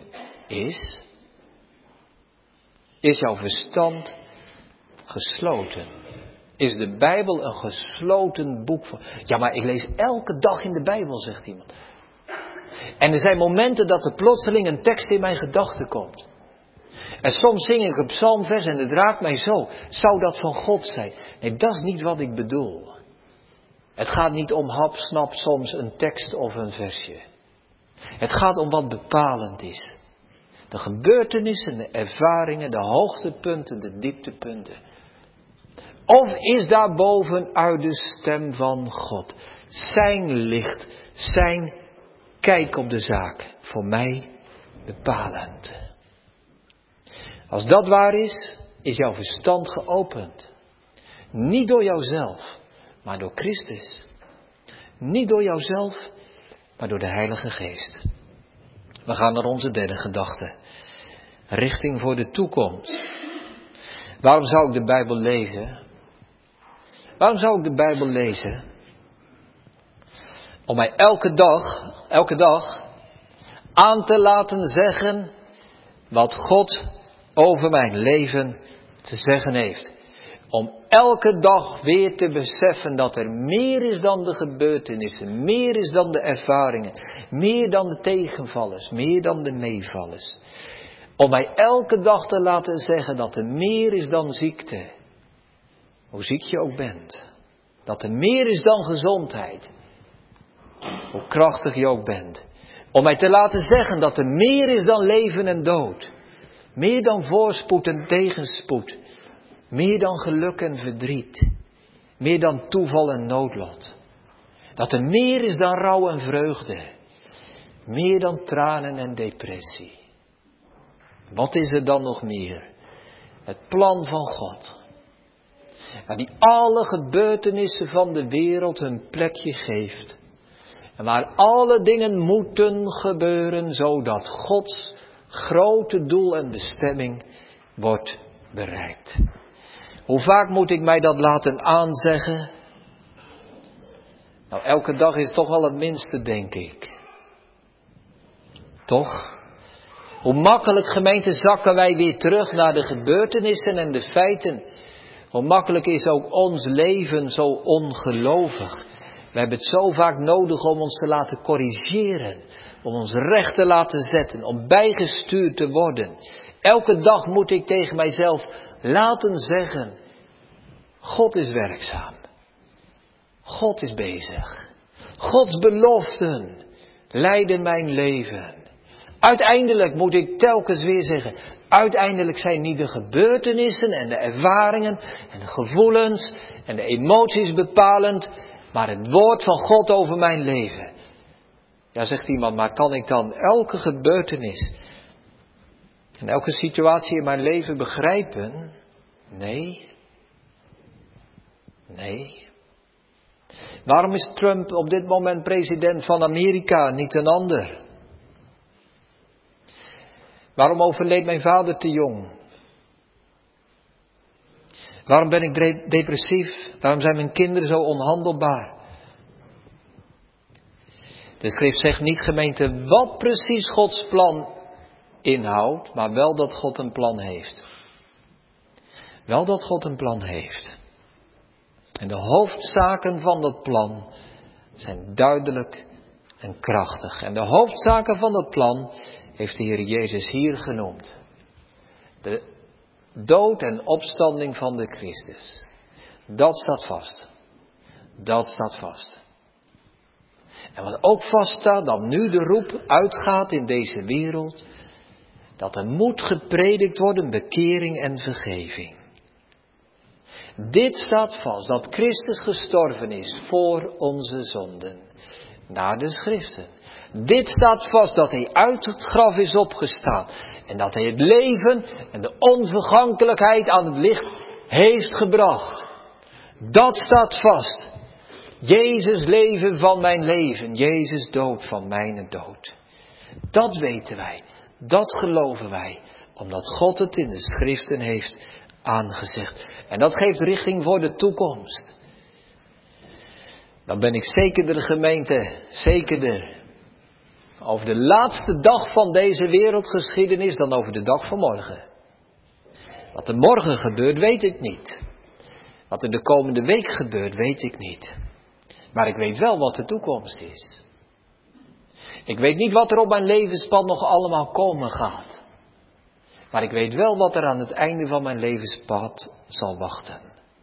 is jouw verstand gesloten. Is de Bijbel een gesloten boek van... Ja, maar ik lees elke dag in de Bijbel, zegt iemand. En er zijn momenten dat er plotseling een tekst in mijn gedachten komt. En soms zing ik een psalmvers en het raakt mij zo. Zou dat van God zijn? Nee, dat is niet wat ik bedoel. Het gaat niet om hapsnap soms een tekst of een versje. Het gaat om wat bepalend is. De gebeurtenissen, de ervaringen, de hoogtepunten, de dieptepunten. Of is daarboven uit de stem van God? Zijn licht, zijn kijk op de zaak, voor mij bepalend. Als dat waar is jouw verstand geopend. Niet door jouzelf, maar door Christus. Niet door jouzelf, maar door de Heilige Geest. We gaan naar onze derde gedachte. Richting voor de toekomst. Waarom zou ik de Bijbel lezen? Waarom zou ik de Bijbel lezen? Om mij elke dag aan te laten zeggen wat God over mijn leven te zeggen heeft. Om elke dag weer te beseffen dat er meer is dan de gebeurtenissen, meer is dan de ervaringen, meer dan de tegenvallers, meer dan de meevallers. Om mij elke dag te laten zeggen dat er meer is dan ziekte, hoe ziek je ook bent. Dat er meer is dan gezondheid, hoe krachtig je ook bent. Om mij te laten zeggen dat er meer is dan leven en dood. Meer dan voorspoed en tegenspoed. Meer dan geluk en verdriet. Meer dan toeval en noodlot. Dat er meer is dan rouw en vreugde. Meer dan tranen en depressie. Wat is er dan nog meer? Het plan van God. Die alle gebeurtenissen van de wereld hun plekje geeft. En waar alle dingen moeten gebeuren, zodat Gods grote doel en bestemming wordt bereikt. Hoe vaak moet ik mij dat laten aanzeggen? Nou, elke dag is toch wel het minste, denk ik. Toch? Hoe makkelijk, gemeente, zakken wij weer terug naar de gebeurtenissen en de feiten. Hoe makkelijk is ook ons leven zo ongelovig. We hebben het zo vaak nodig om ons te laten corrigeren. Om ons recht te laten zetten. Om bijgestuurd te worden. Elke dag moet ik tegen mijzelf laten zeggen. God is werkzaam. God is bezig. Gods beloften leiden mijn leven. Uiteindelijk moet ik telkens weer zeggen. Uiteindelijk zijn niet de gebeurtenissen en de ervaringen en de gevoelens en de emoties bepalend. Maar het woord van God over mijn leven. Ja, zegt iemand, maar kan ik dan elke gebeurtenis en elke situatie in mijn leven begrijpen? Nee. Nee. Waarom is Trump op dit moment president van Amerika, niet een ander? Waarom overleed mijn vader te jong? Waarom ben ik depressief? Waarom zijn mijn kinderen zo onhandelbaar? De schrift zegt niet, gemeente, wat precies Gods plan inhoudt, maar wel dat God een plan heeft. Wel dat God een plan heeft. En de hoofdzaken van dat plan zijn duidelijk en krachtig. En de hoofdzaken van dat plan heeft de Heer Jezus hier genoemd. De dood en opstanding van de Christus. Dat staat vast. Dat staat vast. En wat ook vaststaat, dat nu de roep uitgaat in deze wereld, dat er moet gepredikt worden bekering en vergeving. Dit staat vast, dat Christus gestorven is voor onze zonden, naar de schriften. Dit staat vast, dat hij uit het graf is opgestaan en dat hij het leven en de onvergankelijkheid aan het licht heeft gebracht. Dat staat vast. Jezus leven van mijn leven, Jezus dood van mijn dood. Dat weten wij, dat geloven wij, omdat God het in de schriften heeft aangezegd. En dat geeft richting voor de toekomst. Dan ben ik zekerder, gemeente, zekerder over de laatste dag van deze wereldgeschiedenis dan over de dag van morgen. Wat er morgen gebeurt, weet ik niet. Wat er de komende week gebeurt, weet ik niet. Maar ik weet wel wat de toekomst is. Ik weet niet wat er op mijn levenspad nog allemaal komen gaat. Maar ik weet wel wat er aan het einde van mijn levenspad zal wachten.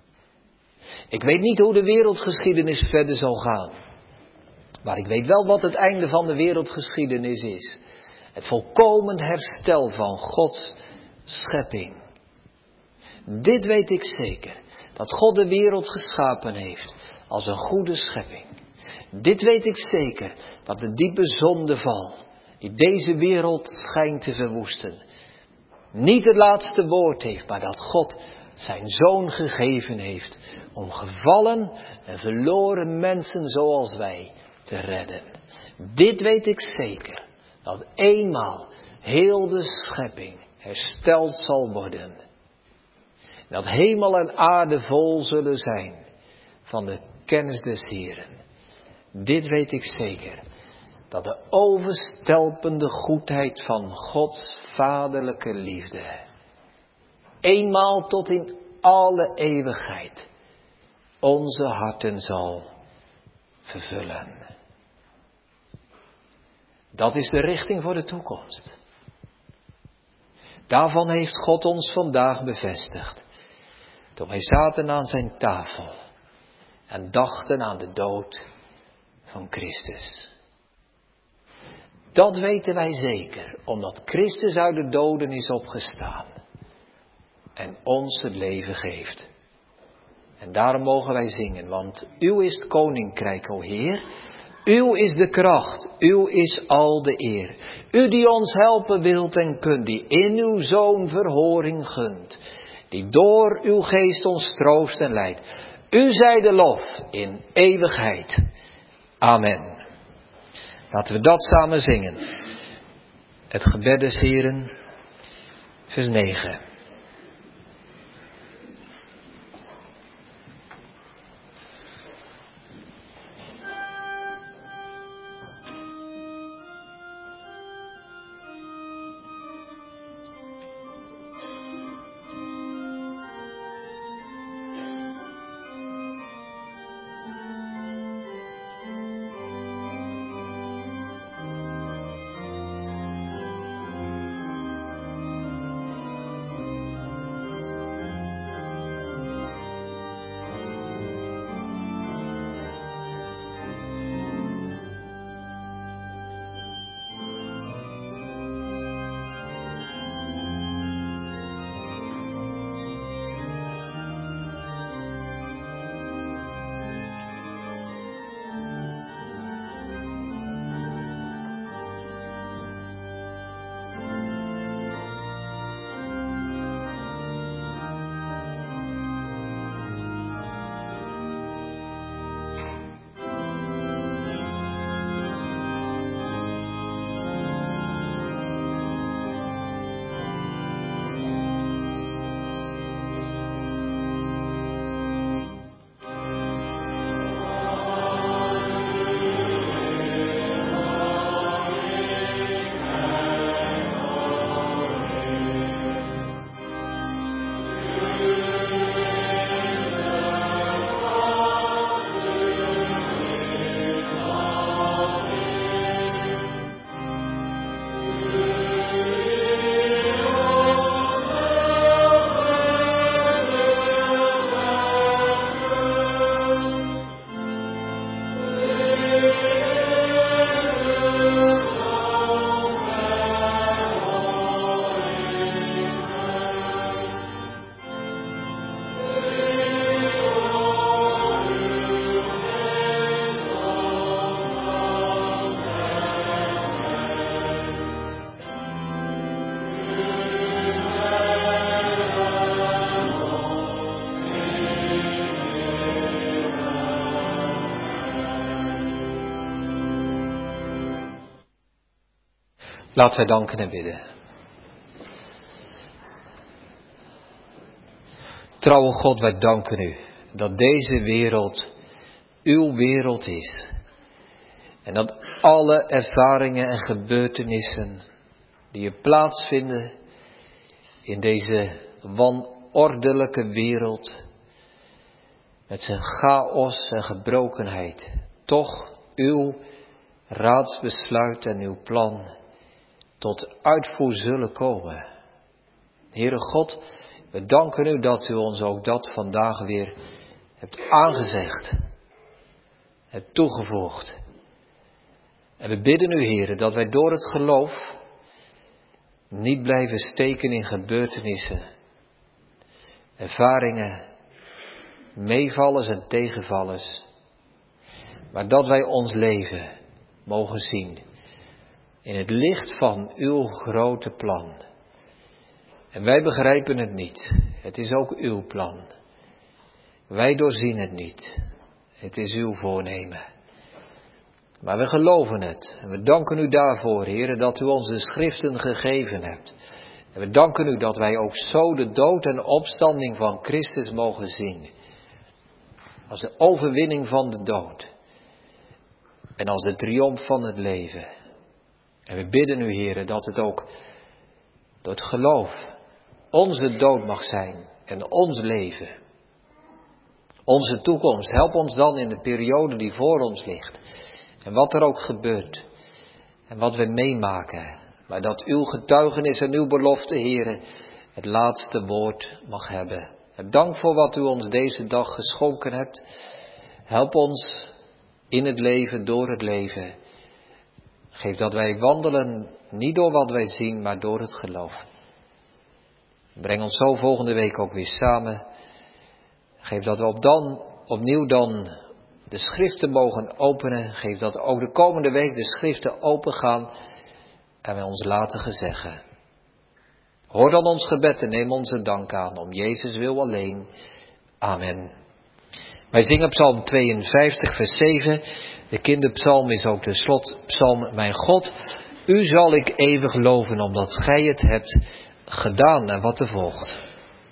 Ik weet niet hoe de wereldgeschiedenis verder zal gaan. Maar ik weet wel wat het einde van de wereldgeschiedenis is. Het volkomen herstel van Gods schepping. Dit weet ik zeker. Dat God de wereld geschapen heeft als een goede schepping. Dit weet ik zeker. Dat de diepe zondeval die deze wereld schijnt te verwoesten, niet het laatste woord heeft, maar dat God zijn Zoon gegeven heeft om gevallen en verloren mensen zoals wij te redden. Dit weet ik zeker, dat eenmaal heel de schepping hersteld zal worden. Dat hemel en aarde vol zullen zijn van de kennis des Heeren. Dit weet ik zeker, dat de overstelpende goedheid van Gods vaderlijke liefde eenmaal tot in alle eeuwigheid onze harten zal vervullen. Dat is de richting voor de toekomst. Daarvan heeft God ons vandaag bevestigd. Toen wij zaten aan zijn tafel en dachten aan de dood van Christus. Dat weten wij zeker, omdat Christus uit de doden is opgestaan en ons het leven geeft. En daarom mogen wij zingen, want uw is het koninkrijk, o Heer. Uw is de kracht, uw is al de eer. U die ons helpen wilt en kunt, die in uw Zoon verhoring gunt. Die door uw geest ons troost en leidt. U zij de lof in eeuwigheid. Amen. Laten we dat samen zingen. Het gebed des Heeren, vers 9. Laten wij danken en bidden. Trouwe God, wij danken u dat deze wereld uw wereld is. En dat alle ervaringen en gebeurtenissen die er plaatsvinden in deze wanordelijke wereld, met zijn chaos en gebrokenheid, toch uw raadsbesluit en uw plan tot uitvoer zullen komen. Heere God, we danken u dat u ons ook dat vandaag weer hebt aangezegd, hebt toegevoegd. En we bidden u, Heere, dat wij door het geloof niet blijven steken in gebeurtenissen, ervaringen, meevallers en tegenvallers, maar dat wij ons leven mogen zien in het licht van uw grote plan. En wij begrijpen het niet. Het is ook uw plan. Wij doorzien het niet. Het is uw voornemen. Maar we geloven het. En we danken u daarvoor, Heere, dat u ons de schriften gegeven hebt. En we danken u dat wij ook zo de dood en opstanding van Christus mogen zien. Als de overwinning van de dood. En als de triomf van het leven. En we bidden u, Heere, dat het ook door het geloof onze dood mag zijn en ons leven. Onze toekomst. Help ons dan in de periode die voor ons ligt. En wat er ook gebeurt. En wat we meemaken. Maar dat uw getuigenis en uw belofte, Heere, het laatste woord mag hebben. En dank voor wat u ons deze dag geschonken hebt. Help ons in het leven, door het leven. Geef dat wij wandelen, niet door wat wij zien, maar door het geloof. Breng ons zo volgende week ook weer samen. Geef dat we opnieuw de schriften mogen openen. Geef dat ook de komende week de schriften open gaan en wij ons laten gezeggen. Hoor dan ons gebed en neem onze dank aan, om Jezus wil alleen. Amen. Wij zingen Psalm 52, vers 7. De kinderpsalm is ook de slotpsalm. Mijn God, u zal ik eeuwig loven, omdat gij het hebt gedaan. En wat er volgt.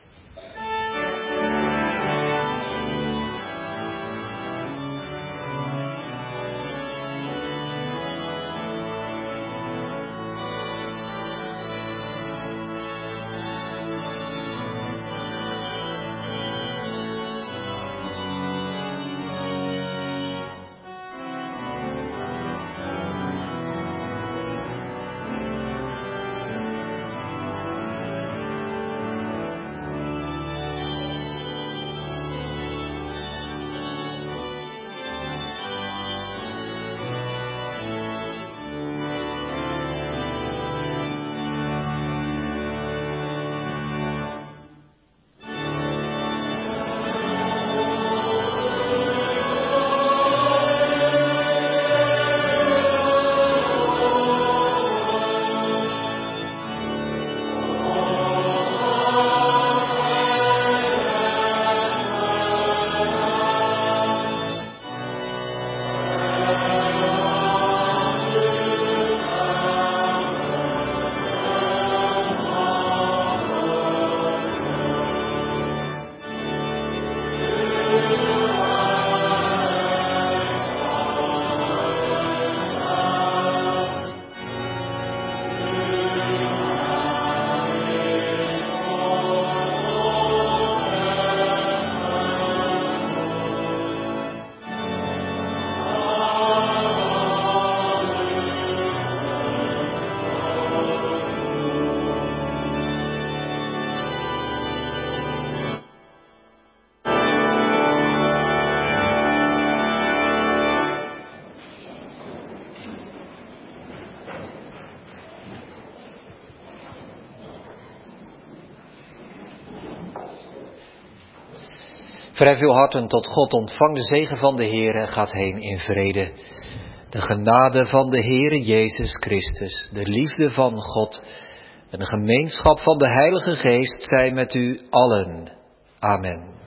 Verhef uw harten tot God, ontvang de zegen van de Heere, gaat heen in vrede. De genade van de Heere Jezus Christus, de liefde van God en de gemeenschap van de Heilige Geest zij met u allen. Amen.